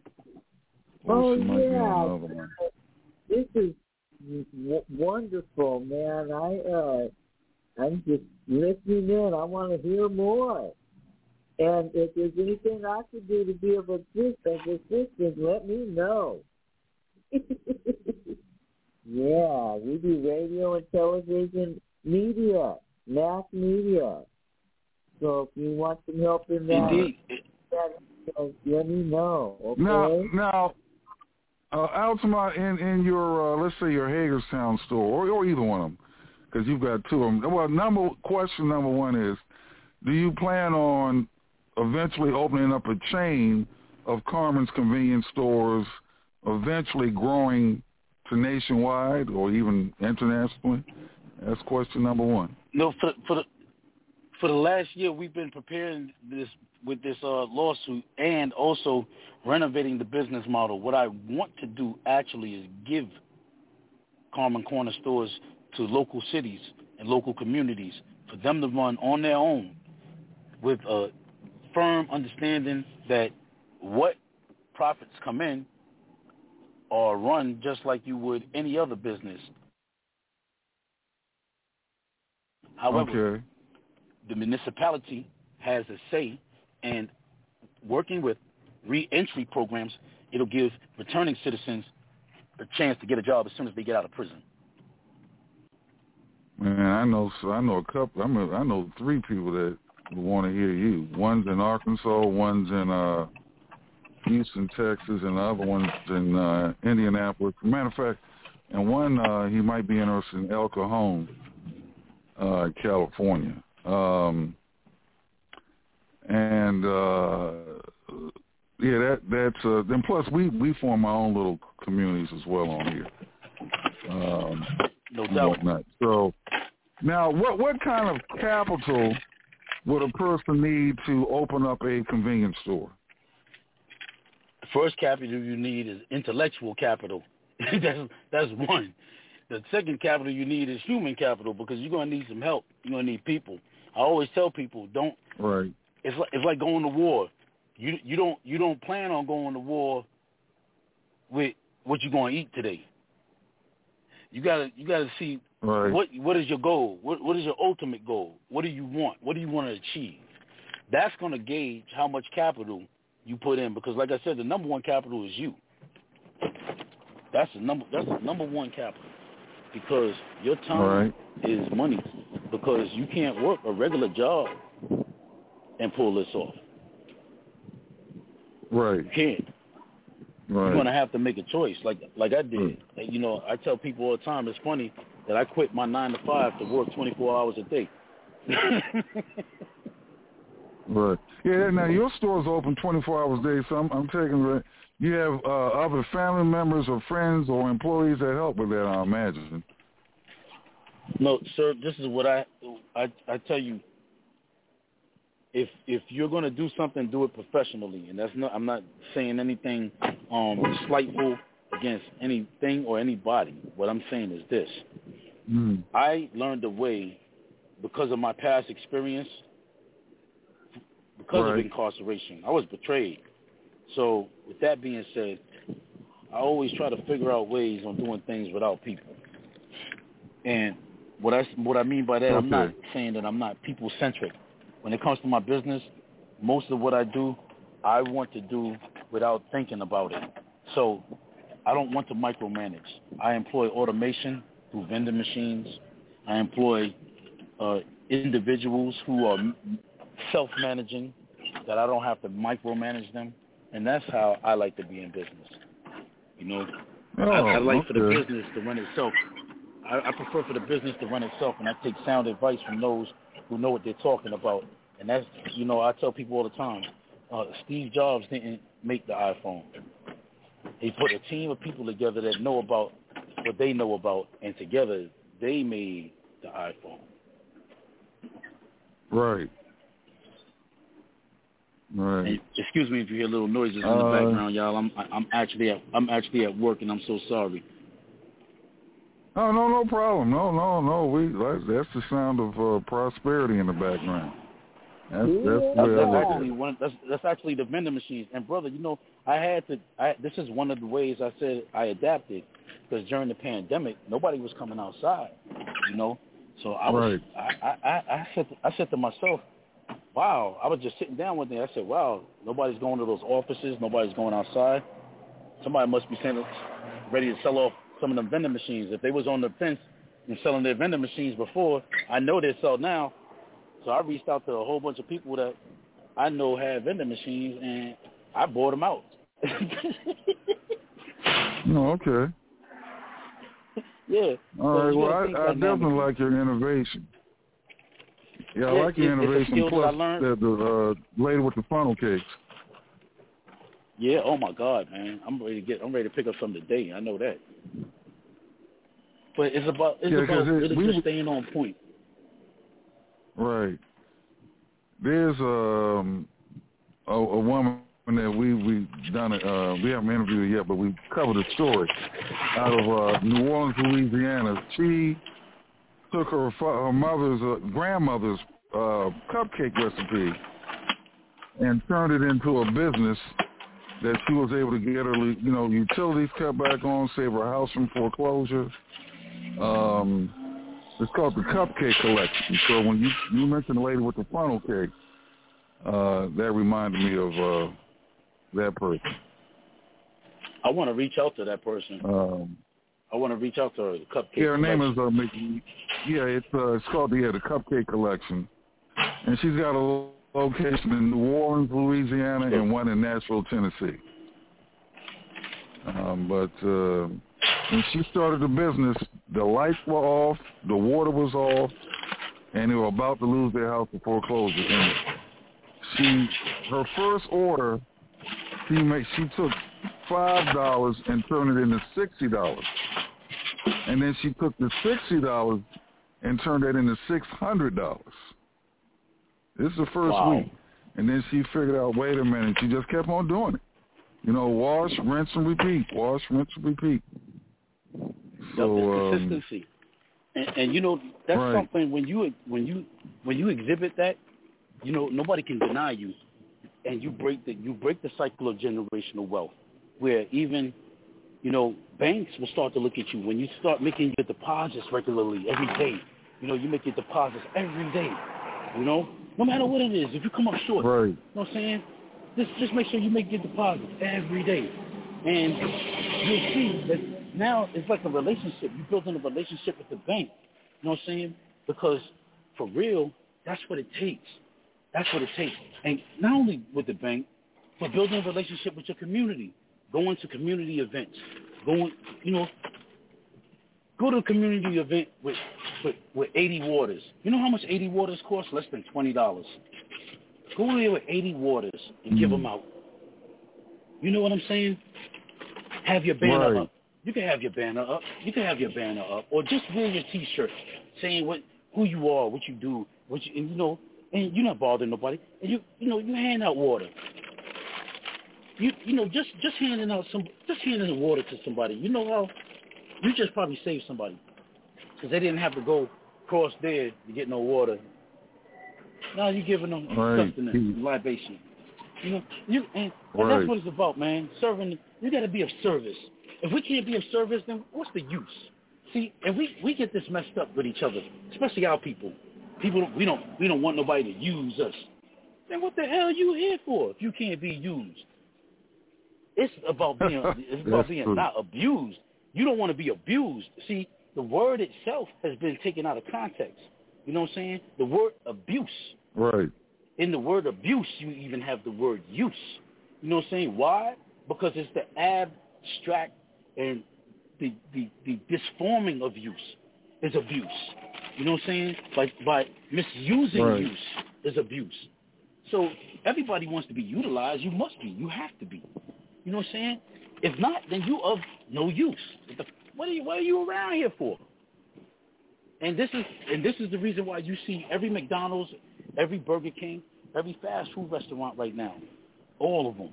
Oh, yeah. This is w- wonderful, man. I, uh, I'm just listening in. I want to hear more. And if there's anything I can do to be of assistance, let me know. Yeah, we do radio and television media, mass media. So if you want some help in that, Indeed. that let me know. Okay? Now, now, uh, Altamont, in in your uh, let's say your Hagerstown store, or, or either one of them, because you've got two of them. Well, number question number one is, do you plan on eventually opening up a chain of Carmen's convenience stores, eventually growing to nationwide or even internationally? That's question number one. No, for, for the for the last year, we've been preparing this with this uh, lawsuit and also renovating the business model. What I want to do actually is give Carmen Corner stores to local cities and local communities for them to run on their own with a firm understanding that what profits come in are run just like you would any other business. However, okay. the municipality has a say, and working with re-entry programs, it'll give returning citizens a chance to get a job as soon as they get out of prison. Man, I know, so I know a couple. I mean, I know three people that want to hear you. One's in Arkansas, one's in uh, Houston, Texas, and the other one's in uh, Indianapolis. Matter of fact, and one uh, he might be interested in El Cajon, uh, California. Um, and uh, yeah, that that's uh, then plus we we form our own little communities as well on here. Um, no doubt. Whatnot. So now, what what kind of capital would a person need to open up a convenience store? The first capital you need is intellectual capital. that's that's one. The second capital you need is human capital, because you're going to need some help. You're going to need people. I always tell people, don't. Right. It's like, it's like going to war. You you don't you don't plan on going to war with what you're going to eat today. You gotta you gotta see right. what what is your goal. What what is your ultimate goal? What do you want? What do you want to achieve? That's going to gauge how much capital you put in. Because, like I said, the number one capital is you. That's the number. That's the number one capital. Because your time right. is money. Because you can't work a regular job and pull this off. Right. You can't. Right. You're going to have to make a choice, like like I did. Mm. You know, I tell people all the time, it's funny that I quit my nine to five to work twenty-four hours a day. Right. Yeah. Now your store's open twenty-four hours a day, so I'm, I'm taking. You have uh, other family members or friends or employees that help with that, I imagine. No, sir. This is what I I, I tell you. If if you're going to do something, do it professionally, and that's not. I'm not saying anything um, slightful against anything or anybody. What I'm saying is this: mm. I learned a way because of my past experience, because right. of incarceration. I was betrayed. So, with that being said, I always try to figure out ways on doing things without people. And what I what I mean by that, okay. I'm not saying that I'm not people centric. When it comes to my business, most of what I do, I want to do without thinking about it. So I don't want to micromanage. I employ automation through vending machines. I employ uh, individuals who are self-managing, that I don't have to micromanage them. And that's how I like to be in business. You know, oh, I, I like okay. for the business to run itself. I, I prefer for the business to run itself, and I take sound advice from those who know what they're talking about. And that's, you know, I tell people all the time, uh, Steve Jobs didn't make the iPhone. He put a team of people together that know about what they know about, and together they made the iPhone. Right. Right. And excuse me if you hear little noises in uh, the background, y'all. I'm I'm actually at I'm actually at work, and I'm so sorry. Oh no, no problem. No, no, no. We that's the sound of uh, prosperity in the background. That's that's, that's, that's actually one. That's that's actually the vending machines. And brother, you know, I had to. I, this is one of the ways I said I adapted, because during the pandemic, nobody was coming outside. You know, so I was. Right. I, I I said I said to myself, wow. I was just sitting down one day. I said, wow, nobody's going to those offices. Nobody's going outside. Somebody must be sending, ready to sell off some of them vending machines. If they was on the fence and selling their vending machines before, I know they sell now. So I reached out to a whole bunch of people that I know have vending machines, and I bought them out. Oh, okay. Yeah. All so right. Well, I, I definitely like your innovation. Yeah, I yeah, like your innovation. Plus, the, the uh, lady with the funnel cakes. Yeah. Oh my God, man! I'm ready to get. I'm ready to pick up some today. I know that. But it's about it's yeah, about it, it's we, just staying on point. Right. there's um, a, a woman that we we done it. Uh, we haven't interviewed her yet, but we covered a story out of uh, New Orleans, Louisiana. She took her her mother's uh, grandmother's uh, cupcake recipe and turned it into a business that she was able to get her, you know, utilities cut back on, save her house from foreclosure. Um, it's called the Cupcake Collection. So when you you mentioned the lady with the funnel cake, uh, that reminded me of uh, that person. I want to reach out to that person. Um, I want to reach out to her. The Cupcake yeah, her Collection. name is uh, Mickey. Yeah, it's uh, it's called yeah the Cupcake Collection, and she's got a location in New Orleans, Louisiana, and one in Nashville, Tennessee. Um, but uh, when she started the business, the lights were off, the water was off, and they were about to lose their house to foreclosure. And she, her first order, she made, she took five dollars and turned it into sixty dollars, and then she took the sixty dollars and turned it into six hundred dollars. This is the first wow. week. And then she figured out, wait a minute, she just kept on doing it. You know, wash, rinse, and repeat. Wash, rinse, and repeat. So, um, consistency. And, and, you know, that's right. something, when you when you, when you exhibit that, you know, nobody can deny you. And you break the you break the cycle of generational wealth, where even, you know, banks will start to look at you. When you start making your deposits regularly every day, you know, you make your deposits every day, you know, no matter what it is. If you come up short, right. you know what I'm saying? Just, just make sure you make your deposits every day. And you'll see that now it's like a relationship. You're building a relationship with the bank. You know what I'm saying? Because for real, that's what it takes. That's what it takes. And not only with the bank, but building a relationship with your community. Going to community events. Going, you know, go to a community event with, with, with eighty waters. You know how much eighty waters cost? Less than twenty dollars. Go there with eighty waters and mm. give them out. You know what I'm saying? Have your banner right. up. You can have your banner up. You can have your banner up. Or just wear your T-shirt saying what who you are, what you do, what you, and you know, and you're not bothering nobody. And you, you know, you hand out water. You, you know, just, just handing out some, just handing the water to somebody. You know how you just probably saved somebody because they didn't have to go cross there to get no water. Now you're giving them right. sustenance and libation. You know, you, and, and right. that's what it's about, man. Serving, you got to be of service. If we can't be of service, then what's the use? See, and we, we get this messed up with each other, especially our people. People, we don't we don't want nobody to use us. Then what the hell are you here for if you can't be used? It's about being it's about being true. Not abused. You don't want to be abused. See, the word itself has been taken out of context. You know what I'm saying? The word abuse. Right. In the word abuse, you even have the word use. You know what I'm saying? Why? Because it's the abstract and the the, the disforming of use is abuse. You know what I'm saying? Like by misusing right. use is abuse. So everybody wants to be utilized. You must be. You have to be. You know what I'm saying? If not, then you of no use. What, the, what are you? What are you around here for? And this is and this is the reason why you see every McDonald's, every Burger King, every fast food restaurant right now, all of them,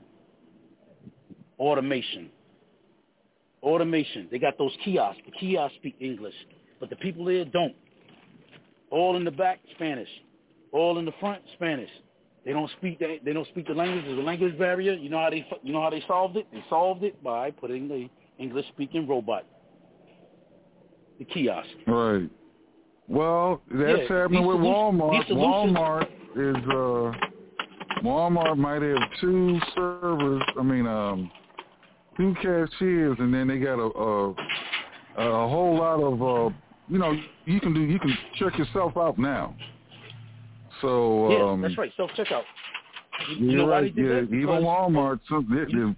automation. Automation. They got those kiosks. The kiosks speak English, but the people there don't. All in the back, Spanish. All in the front, Spanish. They don't speak. The, they don't speak the language. There's a language barrier. You know how they. You know how they solved it. They solved it by putting the English-speaking robot, the kiosk. Right. Well, that's yeah, happening with solutions, Walmart. Walmart is. Uh, Walmart might have two servers. I mean, um, two cashiers, and then they got a a, a whole lot of. Uh, you know, you can do. You can check yourself out now. So yeah, um, that's right. Self checkout. You, you know right. why they did yeah, that? Even because, Walmart. Some, they, you,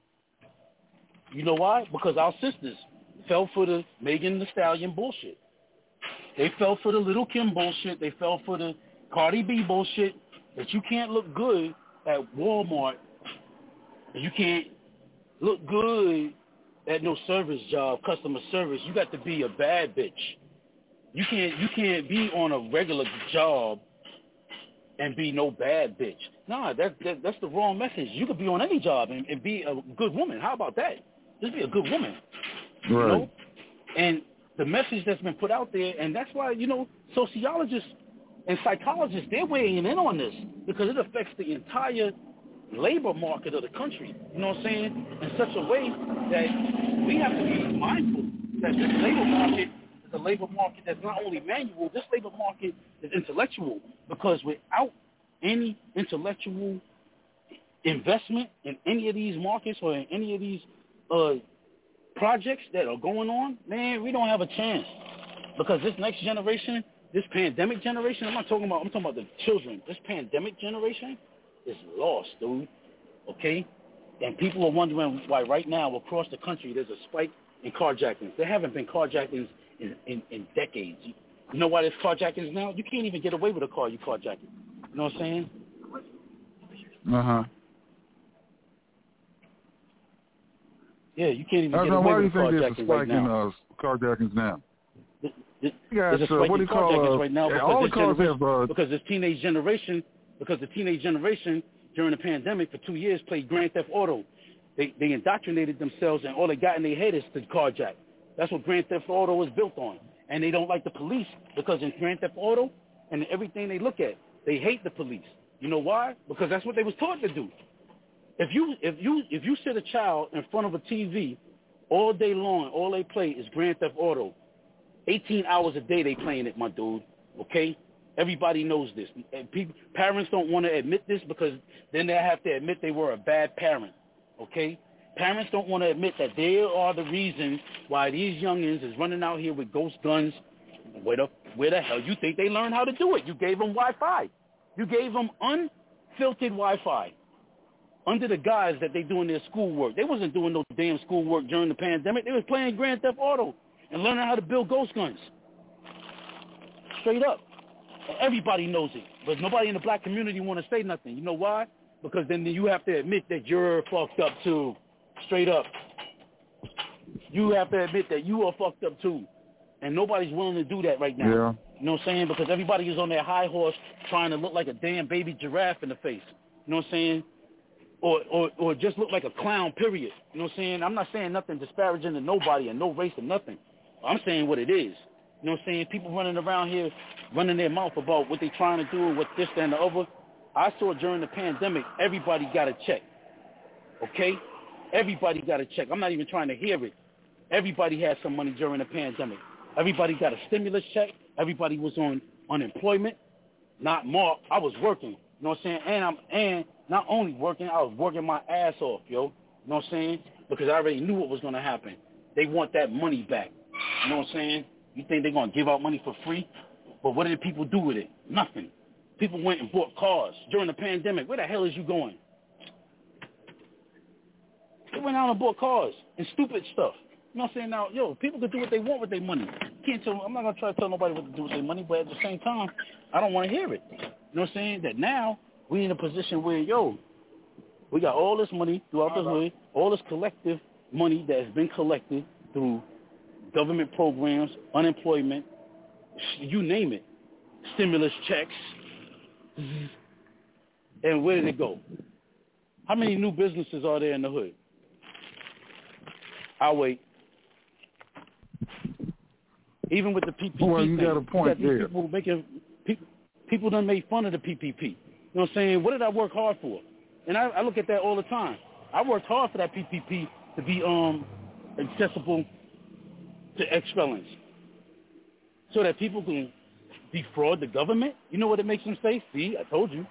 you know why? Because our sisters fell for the Megan Thee Stallion bullshit. They fell for the Lil' Kim bullshit. They fell for the Cardi B bullshit. That you can't look good at Walmart. You can't look good at no service job, customer service. You got to be a bad bitch. You can't. You can't be on a regular job and be no bad bitch. Nah, that, that that's the wrong message. You could be on any job and, and be a good woman. How about that? Just be a good woman. Right. You know? And the message that's been put out there, and that's why, you know, sociologists and psychologists, they're weighing in on this because it affects the entire labor market of the country, you know what I'm saying, in such a way that we have to be mindful that this labor market is a labor market that's not only manual, this labor market is intellectual, because without any intellectual investment in any of these markets or in any of these uh, projects that are going on, man, we don't have a chance, because this next generation, this pandemic generation, I'm not talking about, I'm talking about the children, this pandemic generation is lost, dude, okay? And people are wondering why right now across the country there's a spike in carjackings. There haven't been carjackings in, in, in decades. You know why there's carjackings now? You can't even get away with a car you carjacking. You know what I'm saying? Uh-huh. Yeah, you can't even uh, get now, away why with do you think there's a carjacking spike right in now. uh, carjackings now? The, the, You guys, there's a uh, spike what do in you call carjackings uh, right now because all the this cars generation, have uh, because this teenage generation, because the teenage generation during the pandemic for two years played Grand Theft Auto. They they indoctrinated themselves, and all they got in their head is to carjack. That's what Grand Theft Auto was built on. And they don't like the police because in Grand Theft Auto and everything they look at, they hate the police. You know why? Because that's what they was taught to do. If you if you if you sit a child in front of a T V all day long, all they play is Grand Theft Auto. eighteen hours a day they playing it, my dude. Okay? Everybody knows this. And people, parents don't want to admit this because then they have to admit they were a bad parent. Okay? Parents don't want to admit that they are the reason why these youngins is running out here with ghost guns. Where the, where the hell you think they learned how to do it? You gave them Wi-Fi. You gave them unfiltered Wi-Fi under the guise that they doing their schoolwork. They wasn't doing no damn schoolwork during the pandemic. They was playing Grand Theft Auto and learning how to build ghost guns. Straight up. Everybody knows it, but nobody in the black community want to say nothing. You know why? Because then you have to admit that you're fucked up too. Straight up. You have to admit that you are fucked up too. And nobody's willing to do that right now. Yeah. You know what I'm saying? Because everybody is on their high horse trying to look like a damn baby giraffe in the face. You know what I'm saying? Or, or or just look like a clown, period. You know what I'm saying? I'm not saying nothing disparaging to nobody and no race or nothing. I'm saying what it is. You know what I'm saying? People running around here, running their mouth about what they trying to do and what this, that, and the other. I saw during the pandemic, everybody got a check. Okay? Everybody got a check. I'm not even trying to hear it. Everybody had some money during the pandemic. Everybody got a stimulus check. Everybody was on unemployment. Not Mark. I was working. You know what I'm saying? And I'm and not only working, I was working my ass off, yo. You know what I'm saying? Because I already knew what was going to happen. They want that money back. You know what I'm saying? You think they're going to give out money for free? But what did people do with it? Nothing. People went and bought cars during the pandemic. Where the hell is you going? They went out and bought cars and stupid stuff. You know what I'm saying? Now, yo, people can do what they want with their money. Can't tell. I'm not going to try to tell nobody what to do with their money, but at the same time, I don't want to hear it. You know what I'm saying? That now we in a position where, yo, we got all this money throughout the hood, all this collective money that has been collected through government programs, unemployment, you name it, stimulus checks. And where did it go? How many new businesses are there in the hood? I'll wait. Even with the P P P well, you thing, got a point you got these there. people making people, people done made fun of the P P P. You know what I'm saying? What did I work hard for? And I, I look at that all the time. I worked hard for that P P P to be um accessible to ex-felons, so that people can defraud the government. You know what it makes them say? See, I told you.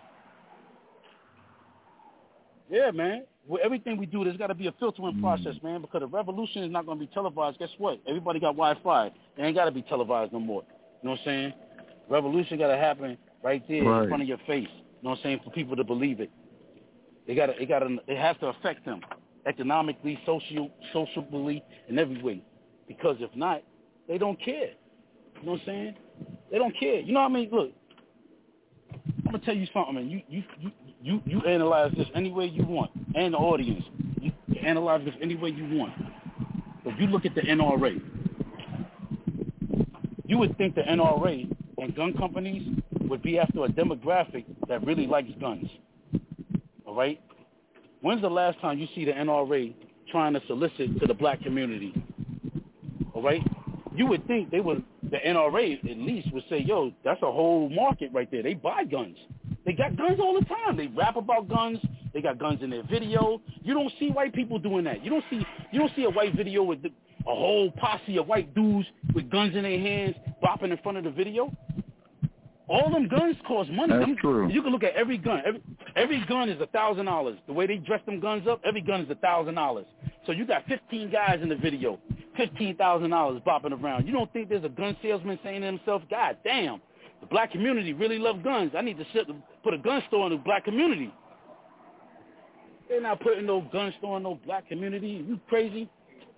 Yeah, man. With everything we do, there's got to be a filtering mm. process, man, because the revolution is not going to be televised. Guess what? Everybody got Wi-Fi. It ain't got to be televised no more. You know what I'm saying? Revolution got to happen right there right. in front of your face. You know what I'm saying? For people to believe it. They got to, it got to, it has to affect them economically, social, socially, in every way. Because if not, they don't care. You know what I'm saying? They don't care. You know what I mean? Look, I'm gonna tell you something, man. You you you you, you analyze this any way you want, and the audience. You analyze this any way you want. But you look at the N R A. You would think the N R A and gun companies would be after a demographic that really likes guns. All right? When's the last time you see the N R A trying to solicit to the black community? All right? You would think they would, the N R A at least would say, yo, that's a whole market right there. They buy guns. They got guns all the time. They rap about guns. They got guns in their video. You don't see white people doing that. You don't see you don't see a white video with the, a whole posse of white dudes with guns in their hands bopping in front of the video. All them guns cost money. That's them, true. You can look at every gun. Every, every gun is a thousand dollars. The way they dress them guns up, every gun is a thousand dollars. So you got fifteen guys in the video, fifteen thousand dollars bopping around. You don't think there's a gun salesman saying to himself, God damn, the black community really love guns. I need to sit, put a gun store in the black community. They're not putting no gun store in no black community. You crazy?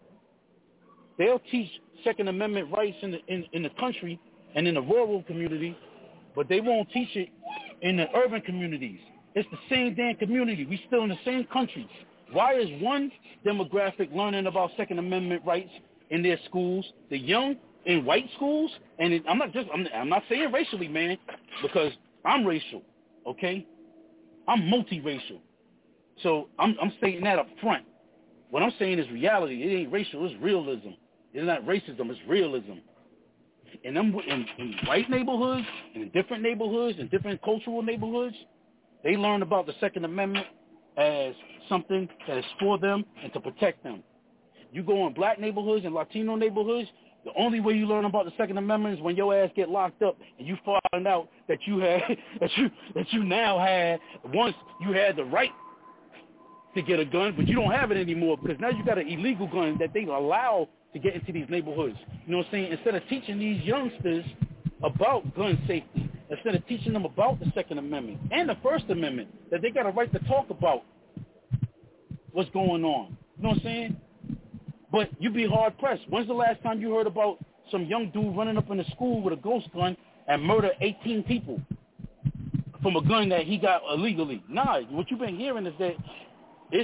They'll teach Second Amendment rights in the in, in the country and in the rural community, but they won't teach it in the urban communities. It's the same damn community. We still in the same countries. Why is one demographic learning about Second Amendment rights in their schools, the young in white schools? And it, I'm not just I'm, I'm not saying racially, man, because I'm racial, okay? I'm multiracial. So I'm, I'm stating that up front. What I'm saying is reality. It ain't racial. It's realism. It's not racism. It's realism. And them in, in white neighborhoods, and in different neighborhoods, and different cultural neighborhoods, they learn about the Second Amendment as something that is for them and to protect them. You go in black neighborhoods and Latino neighborhoods, the only way you learn about the Second Amendment is when your ass get locked up and you find out that you had that you that you now had once you had the right to get a gun, but you don't have it anymore because now you got an illegal gun that they allow to get into these neighborhoods. You know what I'm saying? Instead of teaching these youngsters about gun safety, instead of teaching them about the Second Amendment and the First Amendment, that they got a right to talk about what's going on. You know what I'm saying? But you be hard-pressed. When's the last time you heard about some young dude running up in the school with a ghost gun and murder eighteen people from a gun that he got illegally? Nah, what you've been hearing is that it's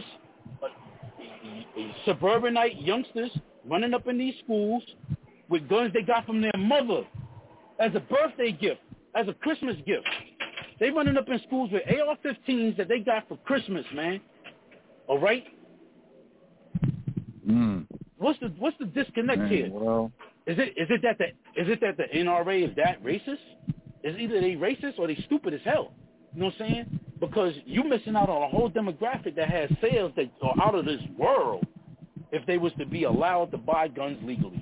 uh, suburbanite youngsters running up in these schools with guns they got from their mother as a birthday gift, as a Christmas gift. They running up in schools with A R fifteens that they got for Christmas, man. All right? Mm. What's the what's the disconnect Man, here? well, Is it is it that the is it that the N R A is that racist? Is either they racist or they stupid as hell? You know what I'm saying? Because you missing out on a whole demographic that has sales that are out of this world if they was to be allowed to buy guns legally.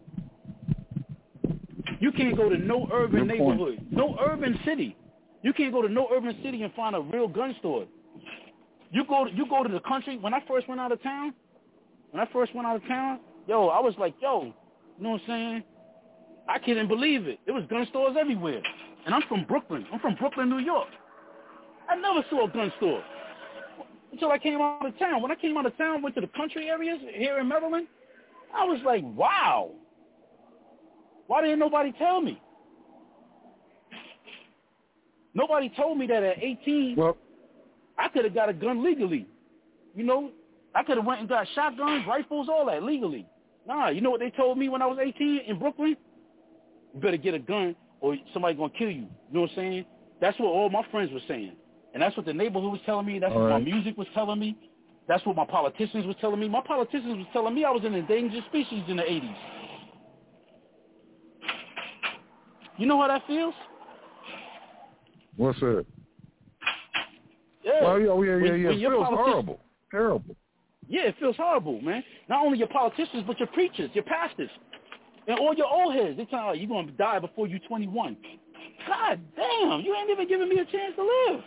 You can't go to no urban Good point. neighborhood, no urban city. You can't go to no urban city and find a real gun store. You go to, you go to the country. When I first went out of town, when I first went out of town, yo, I was like, yo, you know what I'm saying? I couldn't believe it. There was gun stores everywhere. And I'm from Brooklyn. I'm from Brooklyn, New York. I never saw a gun store until I came out of town. When I came out of town, went to the country areas here in Maryland, I was like, wow. Why didn't nobody tell me? Nobody told me that at eighteen, well, I could have got a gun legally. You know, I could have went and got shotguns, rifles, all that legally. Nah, you know what they told me when I was eighteen in Brooklyn? You better get a gun or somebody's going to kill you. You know what I'm saying? That's what all my friends were saying. And that's what the neighborhood was telling me. That's all what right. my music was telling me. That's what my politicians was telling me. My politicians was telling me I was an endangered species in the eighties. You know how that feels? What's that? Yeah. Well, yeah, yeah, yeah, When- yeah. when It your feels politician- horrible. Terrible. Yeah, it feels horrible, man. Not only your politicians, but your preachers, your pastors, and all your old heads. They tell you you're going to die before you're twenty-one. God damn, you ain't even giving me a chance to live.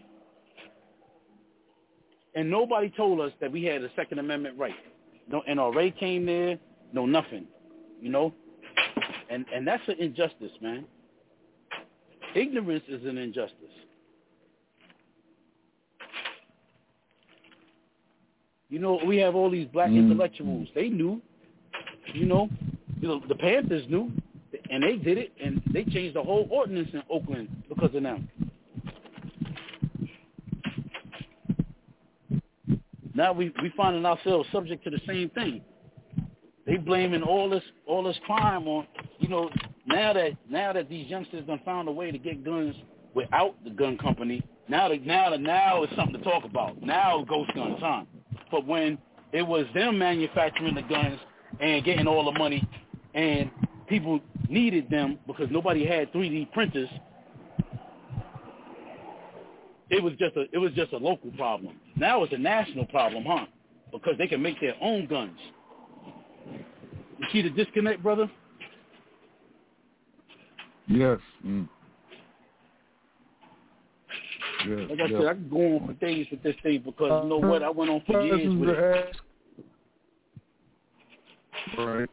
And nobody told us that we had a Second Amendment right. No N R A came there, no nothing, you know? And and that's an injustice, man. Ignorance is an injustice. You know, we have all these black mm. intellectuals. They knew, you know, you know, the Panthers knew, and they did it, and they changed the whole ordinance in Oakland because of them. Now we we finding ourselves subject to the same thing. They blaming all this all this crime on, you know, now that now that these youngsters done found a way to get guns without the gun company, now that now that now it's something to talk about. Now ghost gun time. But when it was them manufacturing the guns and getting all the money, and people needed them because nobody had three D printers, it was just a it was just a local problem. Now it's a national problem, huh? Because they can make their own guns. You see the disconnect, brother? Yes. Mm. Yes. Like I yes. said, I can go on for days with this thing because you know what? I went on for years with it. Right.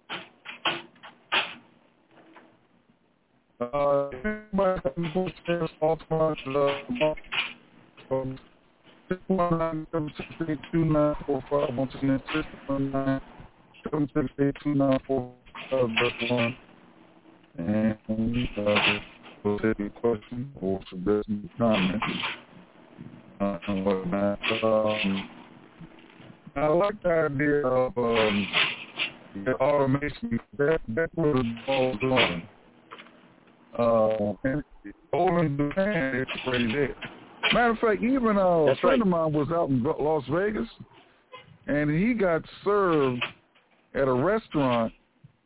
Uh, anybody have any questions, Altamont, uh, um, six one nine, seven six eight, two nine four five. Once again, six one nine, seven six eight, two nine four five. That's one. And uh, we'll take a question or suggestion, comment, uh, and whatnot. Um, I like the idea of um, the automation. That, that's where the ball's going. Uh, and over in Japan, it's already there. Matter of fact, even uh, a friend right. of mine was out in Las Vegas, and he got served at a restaurant.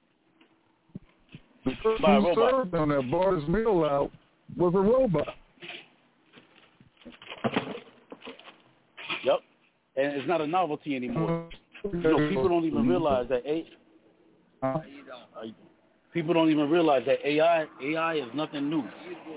The person By a who robot. served him that brought his meal out was a robot. Yep. And it's not a novelty anymore. You know, people don't even realize that A Uh, people don't even realize that A I A I is nothing new.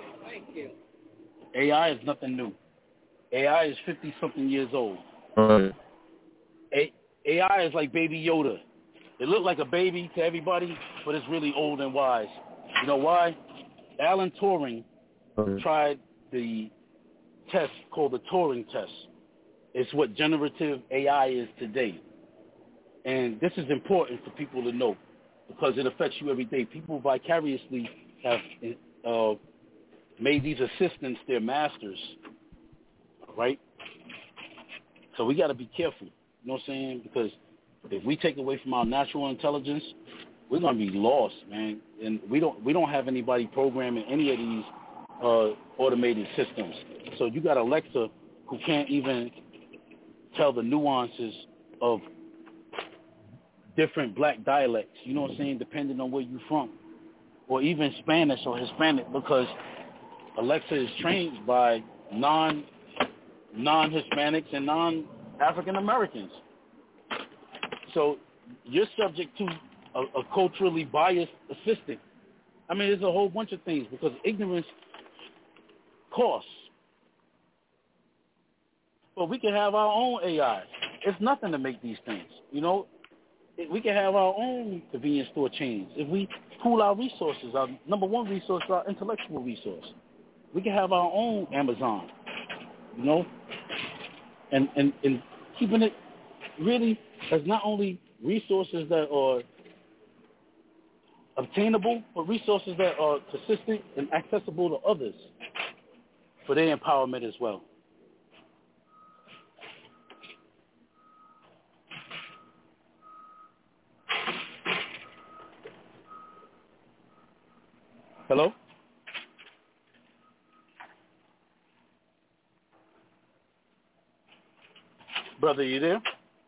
A I is nothing new. A I is fifty something years old. right. A, AI is like Baby Yoda. It looked like a baby to everybody, but it's really old and wise. You know why? Alan Turing right. tried the test called the Turing test. It's what generative A I is today. And this is important for people to know because it affects you every day. People vicariously have uh, made these assistants their masters, right? So we got to be careful, you know what I'm saying? Because if we take away from our natural intelligence, we're going to be lost, man. And we don't we don't have anybody programming any of these uh, automated systems. So you got Alexa who can't even tell the nuances of different black dialects, you know what I'm saying, depending on where you're from, or even Spanish or Hispanic, because Alexa is trained by non, non-Hispanics and non-African Americans. So you're subject to a, a culturally biased assistant. I mean, there's a whole bunch of things because ignorance costs. But we can have our own A I. It's nothing to make these things, you know. We can have our own convenience store chains. If we pool our resources, our number one resource is our intellectual resource. We can have our own Amazon, you know, and, and, and keeping it really as not only resources that are obtainable, but resources that are consistent and accessible to others for their empowerment as well. Hello? Brother, you there?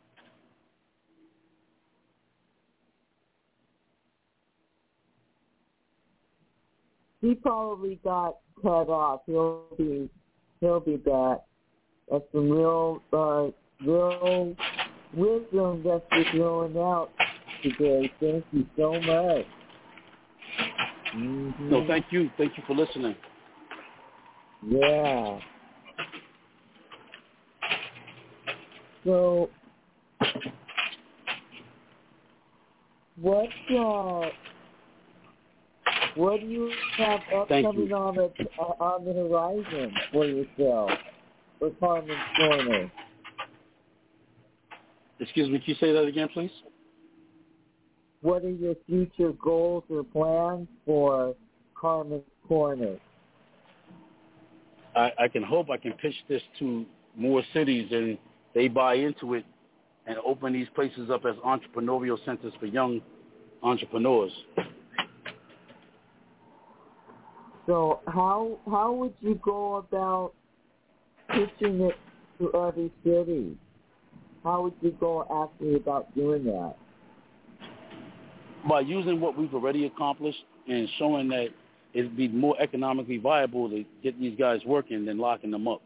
He probably got cut off. He'll be he'll be back. That's some real uh, real wisdom that's been thrown out today. Thank you so much. Mm-hmm. No, thank you. Thank you for listening. Yeah. So, what uh, what do you have upcoming you. on the uh, on the horizon for yourself, for Carmen's Corner? Excuse me, can you say that again, please? What are your future goals or plans for Carmen's Corner? I, I can hope I can pitch this to more cities and they buy into it and open these places up as entrepreneurial centers for young entrepreneurs. So how how would you go about pitching it to other cities? How would you go actually about doing that? By using what we've already accomplished and showing that it'd be more economically viable to get these guys working than locking them up.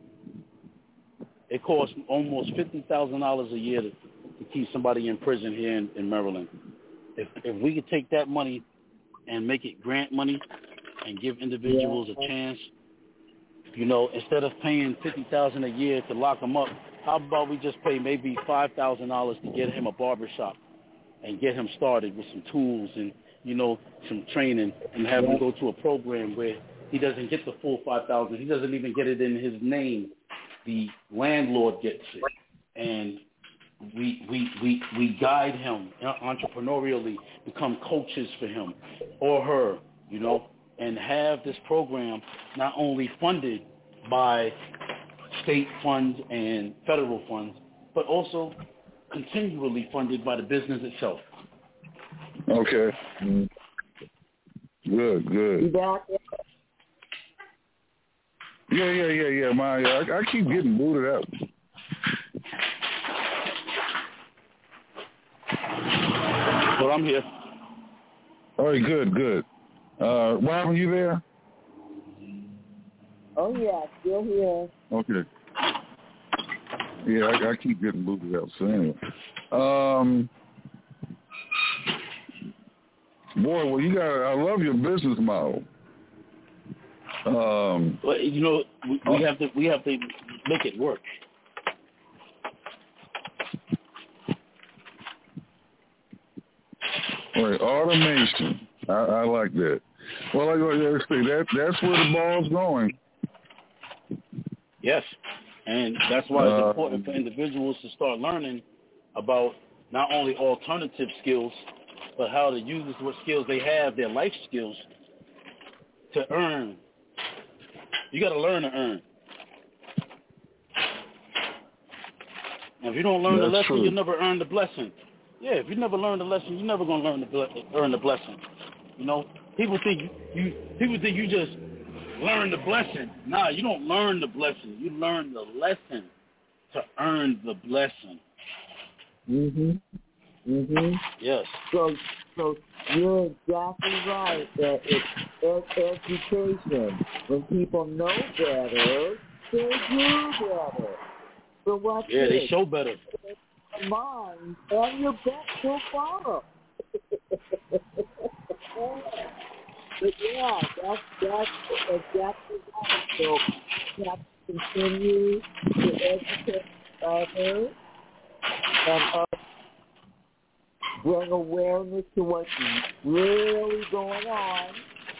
It costs almost fifty thousand dollars a year to, to keep somebody in prison here in, in Maryland. If if we could take that money and make it grant money and give individuals yeah. a chance, you know, instead of paying fifty thousand dollars a year to lock them up, how about we just pay maybe five thousand dollars to get him a barbershop and get him started with some tools and, you know, some training and have him go to a program where he doesn't get the full five thousand dollars. He doesn't even get it in his name. The landlord gets it. And we we we we guide him entrepreneurially, become coaches for him or her, you know, and have this program not only funded by state funds and federal funds, but also continually funded by the business itself. Okay. Good, good. Yeah, yeah, yeah, yeah. My, uh, I, I keep getting booted out. Well, I'm here. All right, good, good. Uh, Robin, you there? Oh, yeah, still here. Okay. Yeah, I, I keep getting booted out. So anyway, um, boy, well, you got. I love your business model. Um, well, you know, we, we have to we have to make it work. All right, automation. I, I like that. Well, like I say, that that's where the ball's going. Yes. And that's why it's uh, important for individuals to start learning about not only alternative skills, but how to use what skills they have, their life skills, to earn. You got to learn to earn. And if you don't learn that's the lesson, true. you'll never earn the blessing. Yeah, if you never learn the lesson, you're never going to learn the earn the blessing. You know, people think you people think you just learn the blessing. Nah, you don't learn the blessing. You learn the lesson to earn the blessing. Mhm. Mhm. Yes. So, so you're exactly right. That it's ed- education. When people know better, they do better. So watch Yeah, this. they show better. Mind and your back will follow. But yeah, that's that's exactly right. So you have to continue to educate others and uh, bring awareness to what's really going on.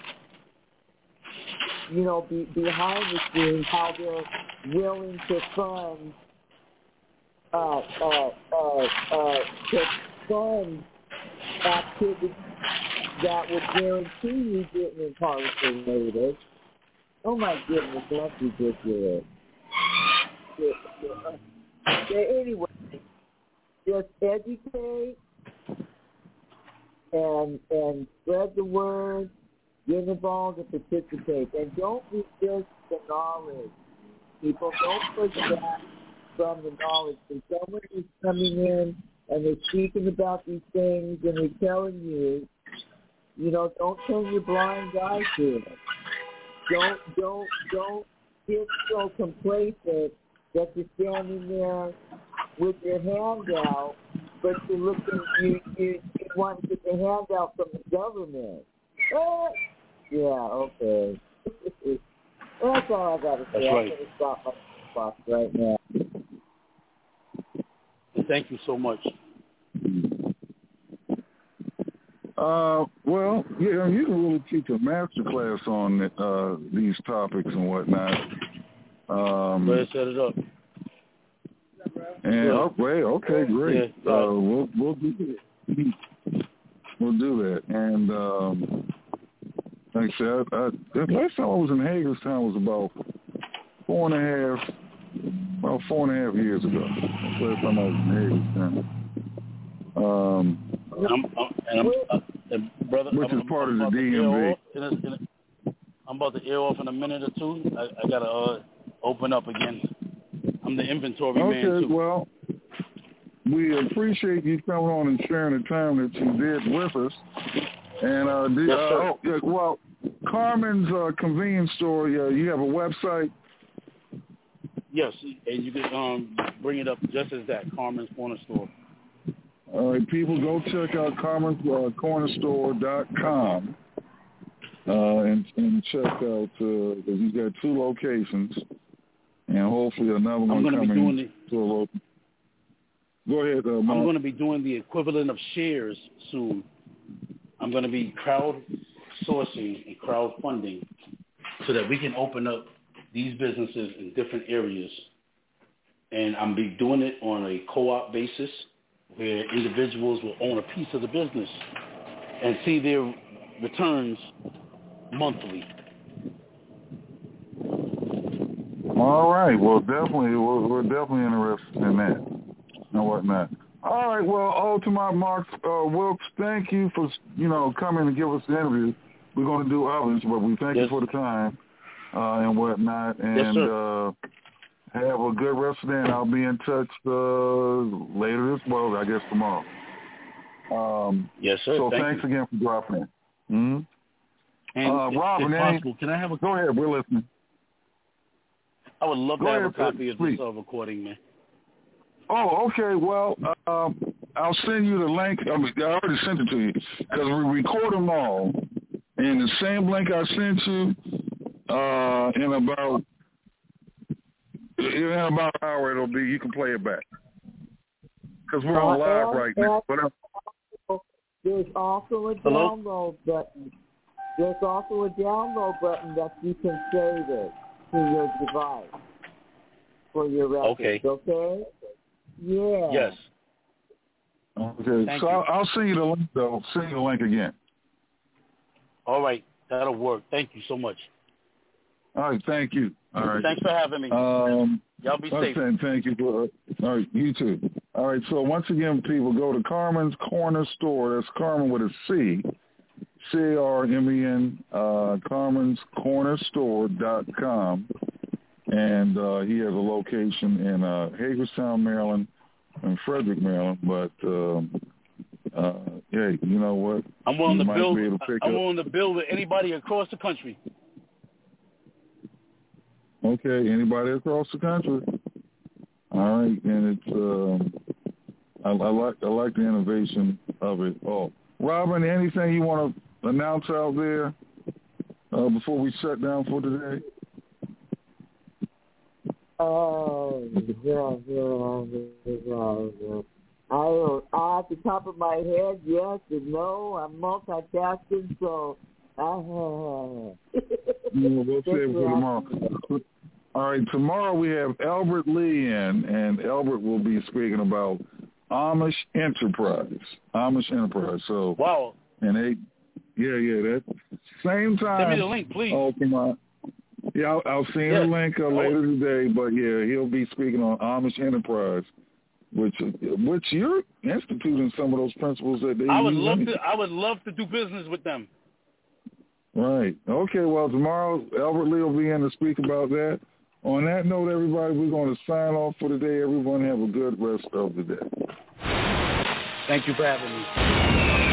You know, be, behind the scenes, how they're willing to fund, uh, uh, uh, uh, to fund activities that would guarantee you getting incarcerated. Oh my goodness, that's ridiculous. Anyway, just educate and and spread the word, get involved and participate. And don't resist the knowledge. People, don't push back from the knowledge. If someone is coming in and they're speaking about these things and they're telling you, you know, don't turn your blind eye to it. Don't, don't, don't get so complacent that you're standing there with your hand out, but you're looking, you, you, you want to get the handout from the government. Ah! Yeah, okay. That's all I got to say. That's I'm right. going to stop my box right now. Thank you so much. Uh, well, yeah, you can really teach a master class on uh, these topics and whatnot. Um, Go ahead, set it up. And yeah. oh, well, okay, great. Yeah, uh, we'll we'll do that. We'll do that. And um, like I said, I, I, the last time I was in Hagerstown was about four and a half, about four and a half years ago. That's the last time I was in Hagerstown. Um, I'm, I'm, and I'm, uh, and brother, which I'm, is part I'm of the D M V. In a, in a, about to air off in a minute or two. I, I got to uh, open up again. I'm the inventory okay, man, too. Okay, well, we appreciate you coming on and sharing the time that you did with us. And, uh, the, yes, uh oh, yeah, well, Carmen's uh, convenience store, uh, you have a website? Yes, and you can um, bring it up just as that, Carmen's Corner Store. All right, people, go check out carmen's corner store dot com uh, and, and check out, uh, he's got two locations, and hopefully another one I'm coming be doing the, to a local. Go ahead, uh, Mark. I'm going to be doing the equivalent of shares soon. I'm going to be crowdsourcing and crowdfunding so that we can open up these businesses in different areas. And I'm be doing it on a co-op basis where individuals will own a piece of the business and see their returns monthly. All right. Well, definitely, we're, we're definitely interested in that and whatnot. All right. Well, Altamont Mark uh, Wilkes, thank you for, you know, coming to give us the interview. We're going to do others, but we thank yes. you for the time uh, and whatnot. And yes, sir. Uh, have a good rest of the day, and I'll be in touch uh, later this, well, I guess tomorrow. Um, yes, sir. So Thank thanks you. again for dropping in. Mm-hmm. And uh, if, Robin, if possible, can I have a... Go ahead, we're listening. I would love go to have ahead, a copy of please. this uh, recording, man. Oh, okay. Well, uh, I'll send you the link. I, mean, I already sent it to you because we record them all. And the same link I sent you uh, in about... In about an hour, it'll be. You can play it back because we're on live right now. But there's also a Hello? download button. There's also a download button that you can save it to your device for your records. Okay. Okay. Yeah. Yes. Okay. Thank so you. I'll, I'll send you the link. Though. I'll send you the link again. All right. That'll work. Thank you so much. All right. Thank you. All right. Thanks for having me. Um, Y'all be safe. Okay, thank you. For, uh, all right, you too. All right, so once again, people, go to Carmen's Corner Store. That's Carmen with a C, C A R M E N, uh, carmens corner store dot com. And uh, he has a location in uh, Hagerstown, Maryland, and Frederick, Maryland. But, um, uh, hey, you know what? I'm willing you to build. To I'm up. willing to build with anybody across the country. Okay, anybody across the country. All right, and it's um, I, I like I like the innovation of it all. Robin, anything you want to announce out there uh, before we shut down for today? Oh, yeah, yeah, yeah, yeah. I don't, off the top of my head, yes and no. I'm multitasking, so I yeah, we'll save it for tomorrow. All right, tomorrow we have Albert Lee in, and Albert will be speaking about Amish Enterprise. Amish Enterprise. So wow. And they, yeah, yeah, that same time. Send me the link, please. Oh, come on. Yeah, I'll, I'll send you yes. the link uh, later today. But yeah, he'll be speaking on Amish Enterprise, which which you're instituting some of those principles that they. I would use love anyway. to. I would love to do business with them. Right. Okay. Well, tomorrow Albert Lee will be in to speak about that. On that note, everybody, we're going to sign off for today. Everyone have a good rest of the day. Thank you for having me.